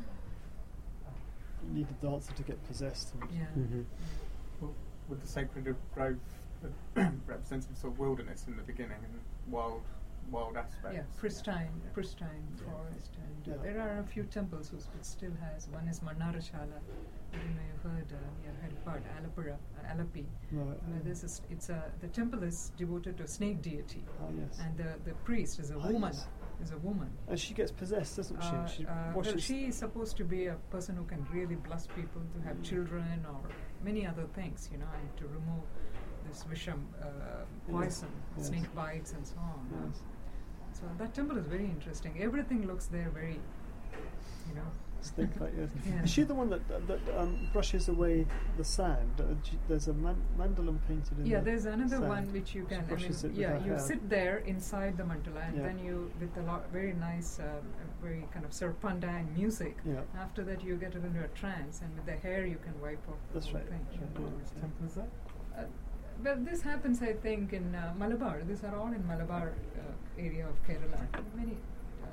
you need the dancer to get possessed. And Yeah. Mm-hmm. Well, with the sacred grove uh, representing sort of wilderness in the beginning and wild, wild aspects. Yeah, pristine, pristine forest, and uh, Yeah. there are a few temples whose which still has. One is Mannarashala. I don't know you've heard uh, near Helipad, Alappuzha, uh, Alappi. Right. Where there's a, s- it's a the temple is devoted to a snake deity, Ah, yes. and the the priest is a Ah, woman. yes. Is a woman. And she gets possessed, doesn't she? Uh, she uh, well, washes. she is supposed to be a person who can really bless people to have children or many other things, you know, and to remove this visham uh, poison, yes. snake bites, and so on. Yes. So that temple is very interesting. Everything looks there very, you know. Snake like, yes. Yeah. Is she the one that that, that um, brushes away the sand? Uh, g- there's a man- mandolin painted in Yeah, the there's another sand. one which you She can. I mean, brushes it with yeah, her you hair. sit there inside the mandala, and Yeah. then you with a lot very nice, uh, uh, very kind of serpentine music. Yeah. After that, you get into a trance, and with the hair, you can wipe off the That's whole right. thing. That's right. Which temple is that? Uh, well, this happens, I think, in uh, Malabar. These are all in Malabar uh, area of Kerala. Many. Uh,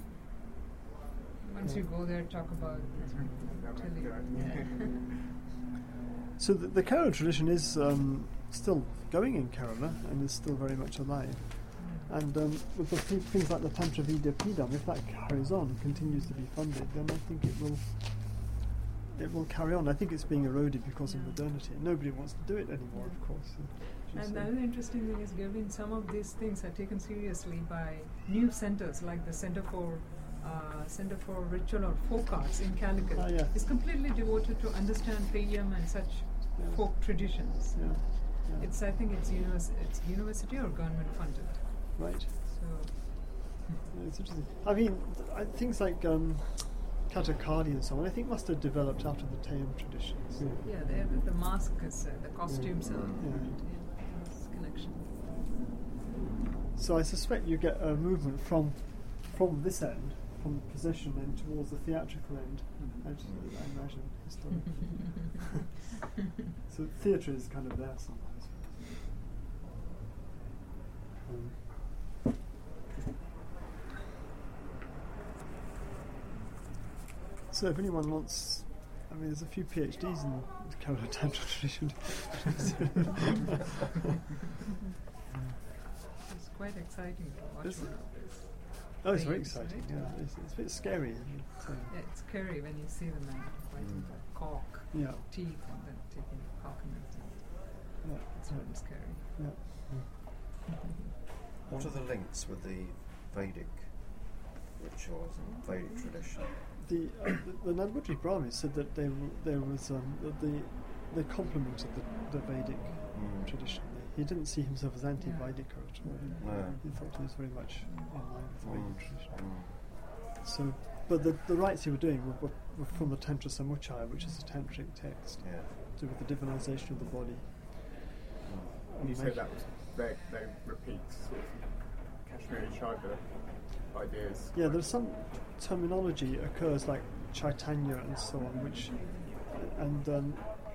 once you go there, talk about. Yeah, tell you. yeah. Yeah. So the, the Kerala tradition is um, still going in Kerala and is still very much alive. And um, with the th- things like the Tantra Vidya Pidam, if that carries on, continues to be funded, then I think it will it will carry on. I think it's being eroded because of Yeah. modernity. Nobody wants to do it anymore, of course. As you And say. another interesting thing is, Gavin, some of these things are taken seriously by new centers, like the Center for uh, Center for Ritual or Folk Arts in Calicut. Ah, yes. It's completely devoted to understand Teyyam and such Yeah. folk traditions. Yeah. Yeah. It's, I think, it's univers- it's university or government funded. Right. So Yeah, it's interesting. I mean, th- I, things like um, Kathakali and so on, I think must have developed out of the Teyam traditions. yeah, they have the mask is uh, the costumes are Yeah. yeah, this connection. So I suspect you get a movement from from this end, from the possession end towards the theatrical end. I, just, I imagine historically. So theatre is kind of there sometimes. Um, so if anyone wants, I mean, there's a few PhDs in the Kerala Tantra tradition. It's quite exciting to watch Is one it? of these. Oh, it's very things, exciting. right? Yeah, it's, it's a bit scary. But, uh, Yeah, it's scary when you see the man biting the cork, yeah, teeth, and then taking the coconut. yeah, It's really scary. yeah. What are the links with the Vedic rituals and Vedic tradition? The uh, the, the Nadbudri Brahmins said that they w- there was um, that they they complemented the, the Vedic Mm. tradition. He didn't see himself as anti-Vedic at all. No. He thought he was very much in line with the Mm. Vedic tradition. Mm. So, but the the rites he was doing were, were, were from the Tantra Samuchaya, which is a tantric text, Yeah. to do with the divinization of the body. And you And say make- that was they, they repeat sort of Kashmiri Shaiva ideas. Yeah, there's some terminology occurs like Chaitanya and so on, which and um,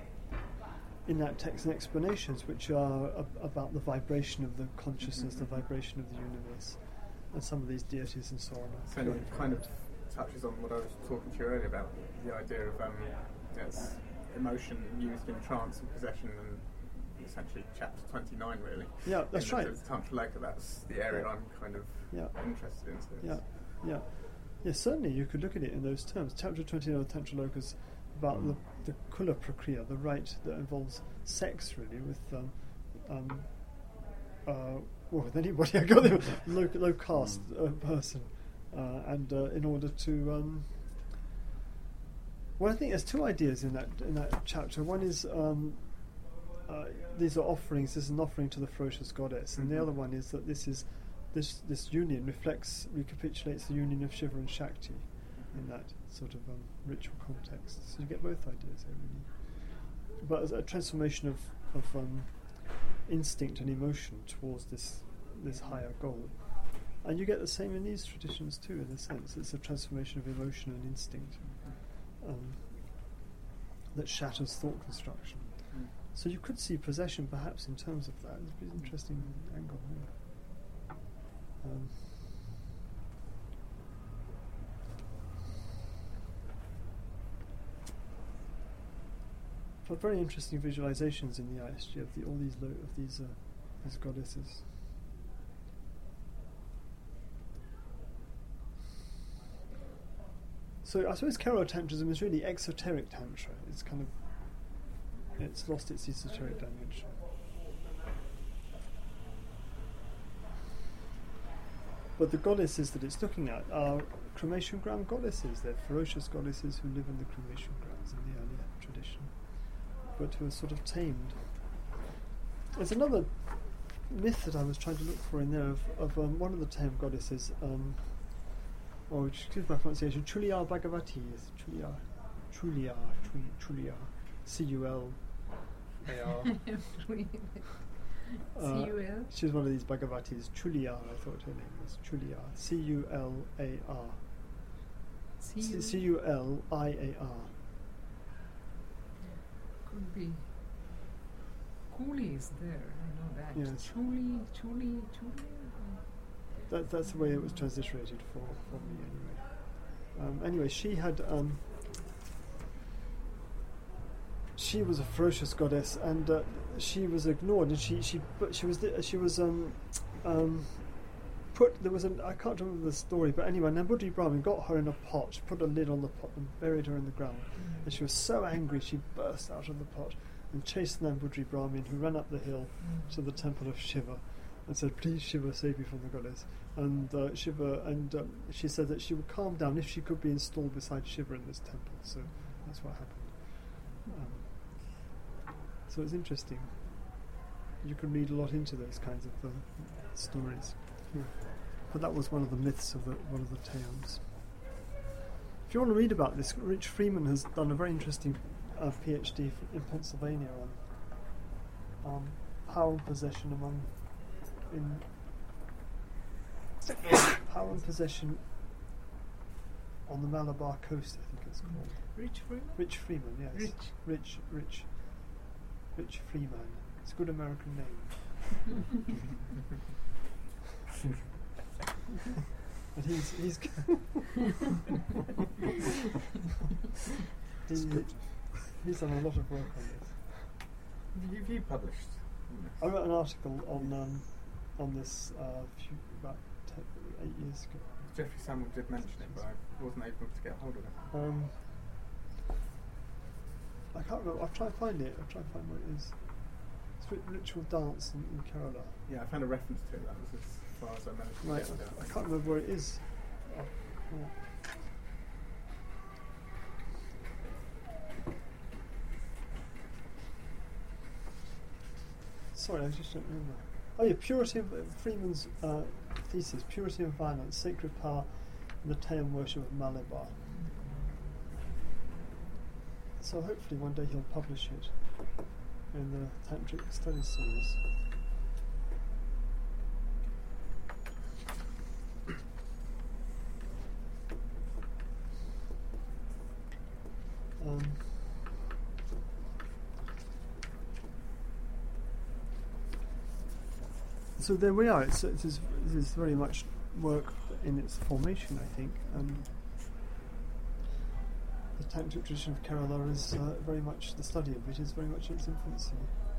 in that text and explanations which are ab- about the vibration of the consciousness, the vibration of the universe, and some of these deities and so on. So it kind of touches on what I was talking to you earlier about the idea of um, yes, emotion used in trance and possession, and essentially chapter twenty-nine really. Yeah, that's in the right. Tantra Loka, that's the area Yeah. I'm kind of Yeah. interested in. So Yeah, it's- yeah, yeah. Certainly, you could look at it in those terms. Chapter twenty-nine of Tantra Loka is about Mm. the, the kula prakriya, the rite that involves sex, really, with um, um, uh, well, with anybody. I got the low, low caste uh, person, uh, and uh, in order to. Um, well, I think there's two ideas in that in that chapter. One is um, uh, these are offerings. This is an offering to the ferocious goddess, and the Mhm. other one is that this is this this union reflects recapitulates the union of Shiva and Shakti in that sort of um, ritual context. So you get both ideas there, really. But as a transformation of of um, instinct and emotion towards this this higher goal, and you get the same in these traditions too. In a sense, it's a transformation of emotion and instinct. Um, that shatters thought construction. Mm. So you could see possession perhaps in terms of that. It's an interesting angle. Yeah. Um, but very interesting visualizations in the I S G of the, all these lo- of these uh, these goddesses. So I suppose Kerala Tantrism is really exoteric Tantra. It's kind of it's lost its esoteric dimension. But the goddesses that it's looking at are cremation ground goddesses. They're ferocious goddesses who live in the cremation grounds in the earlier tradition, but who are sort of tamed. There's another myth that I was trying to look for in there of, of um, one of the tamed goddesses, um, or excuse my pronunciation, Chulia Bhagavati. Is Chulia, Chulia, Chulia, C U L A R. C U L? She's one of these Bhagavatis. Chulia, I thought her name was Chulia. C U L A R. C U L I A R. Could be. Cooley is there, I know that. Yes. Chuli, Chuli, Chuli. That, that's the way it was transliterated for, for me, anyway. Um, anyway, she had. Um, she was a ferocious goddess, and uh, she was ignored. And she, she, but she was, the, she was um, um, put. There was an. I can't remember the story, but anyway, Nambudri Brahmin got her in a pot, put a lid on the pot, and buried her in the ground. Mm. And she was so angry, she burst out of the pot and chased Nambudri Brahmin, who ran up the hill mm. to the temple of Shiva, and said, "Please, Shiva, save me from the goddess." And uh, Shiva, and um, she said that she would calm down if she could be installed beside Shiva in this temple. So that's what happened. Um, so it's interesting. You can read a lot into those kinds of uh, stories. Yeah. But that was one of the myths of the, one of the tales. If you want to read about this, Rich Freeman has done a very interesting uh, PhD f- in Pennsylvania on um, power and possession among in power and possession on the Malabar coast, I think it's called. Rich Freeman? Rich Freeman, yes. Rich. Rich, Rich. Rich Freeman. It's a good American name. But he's he's he's, he's done a lot of work on this. Have you published? I wrote an article on um, on this uh, few, about ten, eight years ago. Jeffrey Samuel did mention it, but I wasn't able to get hold of it. Um, I can't remember. I'll try and find it. I'll try and find what it is. It's ri- ritual dance in, in Kerala. Yeah, I found a reference to it. That was as far as I managed to Right. get with it. I, I can't remember where it is. Oh, yeah. Sorry, I just don't remember. Oh yeah, purity of uh, Freeman's uh, thesis: purity of violence, sacred power, and the Tayam worship of Malabar. So hopefully one day he'll publish it in the Tantric Study Series. Um, so there we are. It's, it is, it is very much work in its formation, I think. Um, the Tantric tradition of Kerala is uh, very much, the study of it is very much in its infancy.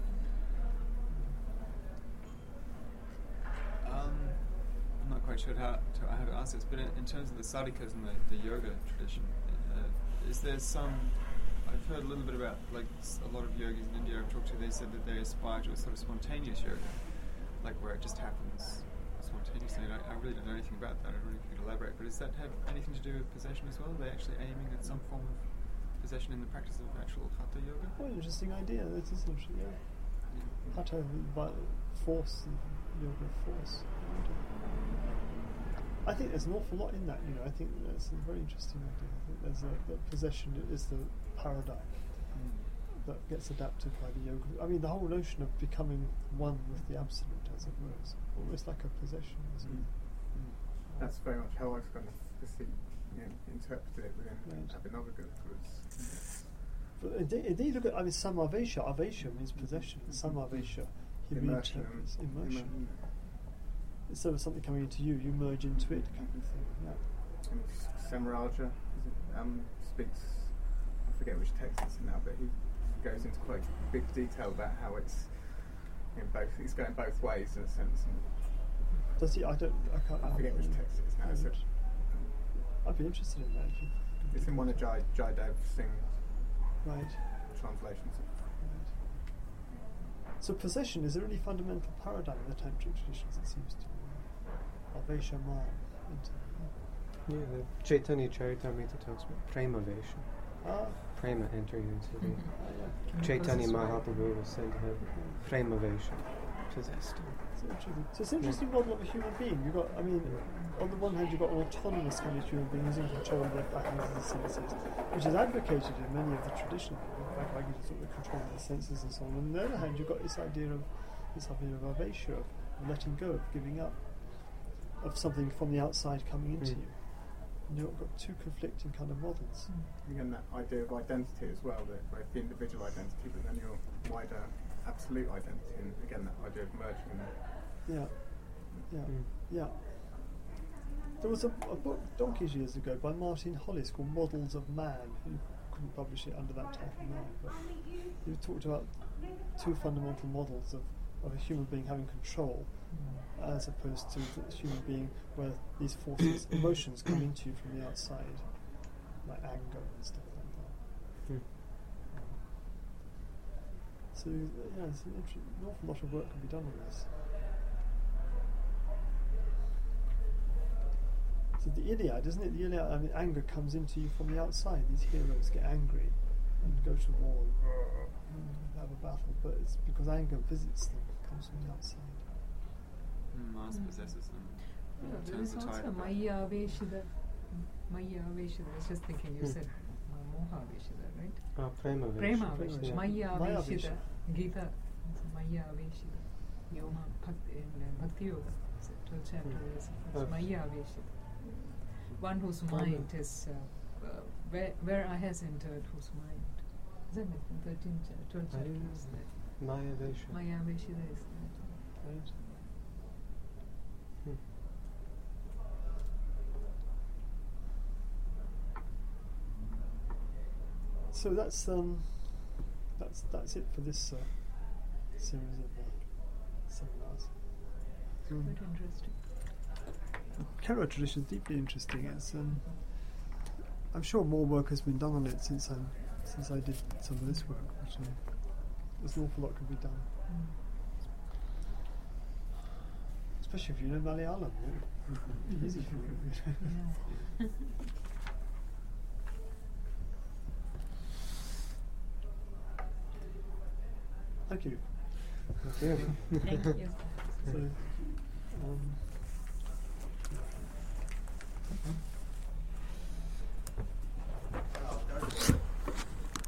Um, I'm not quite sure how to, how to answer this, but in, in terms of the sadhakas and the, the yoga tradition, uh, is there some, I've heard a little bit about, like s- a lot of yogis in India I've talked to, they said that they aspire to a sort of spontaneous yoga, like where it just happens spontaneously. And I, I really don't know anything about that. I don't know if you could elaborate, but does that have anything to do with possession as well? Are they actually aiming at some form of possession in the practice of actual hatha yoga? What an interesting idea. That is interesting, yeah. Yeah. Hatha, vi- force, yoga of force. I think there's an awful lot in that, you know. I think that's a very interesting idea. I think there's a, that possession is the paradigm Mm. that gets adapted by the yoga. I mean, the whole notion of becoming one with the absolute, as it were, is almost like a possession, isn't it? Mm. That's very much how I've kind of perceived, you know, interpreted it within Right. Abhinavagarbha. Was But indeed, indeed, look at, I mean, samavesha, avesha means possession, samavesha, he Immersion reinterprets and immersion. immersion. Instead of something coming into you, you merge into it, kind of thing. Yeah. And Samaraja is it, um, speaks, I forget which text it's in now, but he goes into quite big detail about how it's in both, it's going both ways in a sense. And Does he? I don't. I can't. I forget which text it is now. So I'd be interested in that. If you, it's in one of Jai, Jaidev Singh right. translations. So possession is a really fundamental paradigm in the tantric traditions. It seems to me. Avesha man. Yeah, the Chaitanya Charitamrita talks about prema vesha. Ah, Prema entering into the ah, yeah. Chaitanya Mahaprabhu was said to have prema vesha, possessed him. It's interesting. So it's an interesting model of a human being. You've got, I mean, on the one hand, you've got an autonomous kind of human being who's in control of their faculties and senses, which is advocated in many of the traditional like sort of control of the senses and so on. On the other hand, you've got this idea of this idea of avesha, of letting go, of giving up, of something from the outside coming into Mm. you. And you've got two conflicting kind of models. Again, that idea of identity as well, that both the individual identity, but then your wider absolute identity, and again, that idea of merging them. Yeah, yeah, Mm. yeah. There was a, a book donkeys years ago by Martin Hollis called Models of Man. You couldn't publish it under that title now, but he talked about two fundamental models of, of a human being having control, as opposed to the human being where these forces, emotions come into you from the outside, like anger and stuff like that. Mm. So yeah, it's an, inter- an awful lot of work can be done on this. So the Iliad, isn't it? The Iliad, I mean, anger comes into you from the outside. These heroes get angry and go to war and have a battle, but it's because anger visits them, comes from the outside. Mars possesses them. Yeah, there turns is the tide also of Maya Aveshida. Maya Aveshida. I was just thinking you Hmm. said uh, Moha Aveshida, right? Ah, prema vesha. Prema Prema Aveshida. Aveshida. Maya Maya Aveshida. Aveshida. Gita. It's Maya Aveshida. Yoma Bhakti in uh, Bhakti Yoga. It's a twelfth chapter. Hmm. It's Uh, Maya Aveshida. One whose mind is uh, uh, where where I has entered, whose mind. Isn't it? In thirteenth, cha- twelfth I chapter don't is know. that. Maya vesha. Maya Aveshida is that. Right? Hmm. So that's um, that's that's it for this uh, series of uh, seminars. Mm. Quite interesting. Kera tradition is deeply interesting. It's um, I'm sure more work has been done on it since I since I did some of this work. But um, there's an awful lot can be done, especially if you know Malayalam. It'd be easy for you. Yeah. Thank you. Okay. Thank you. So, um,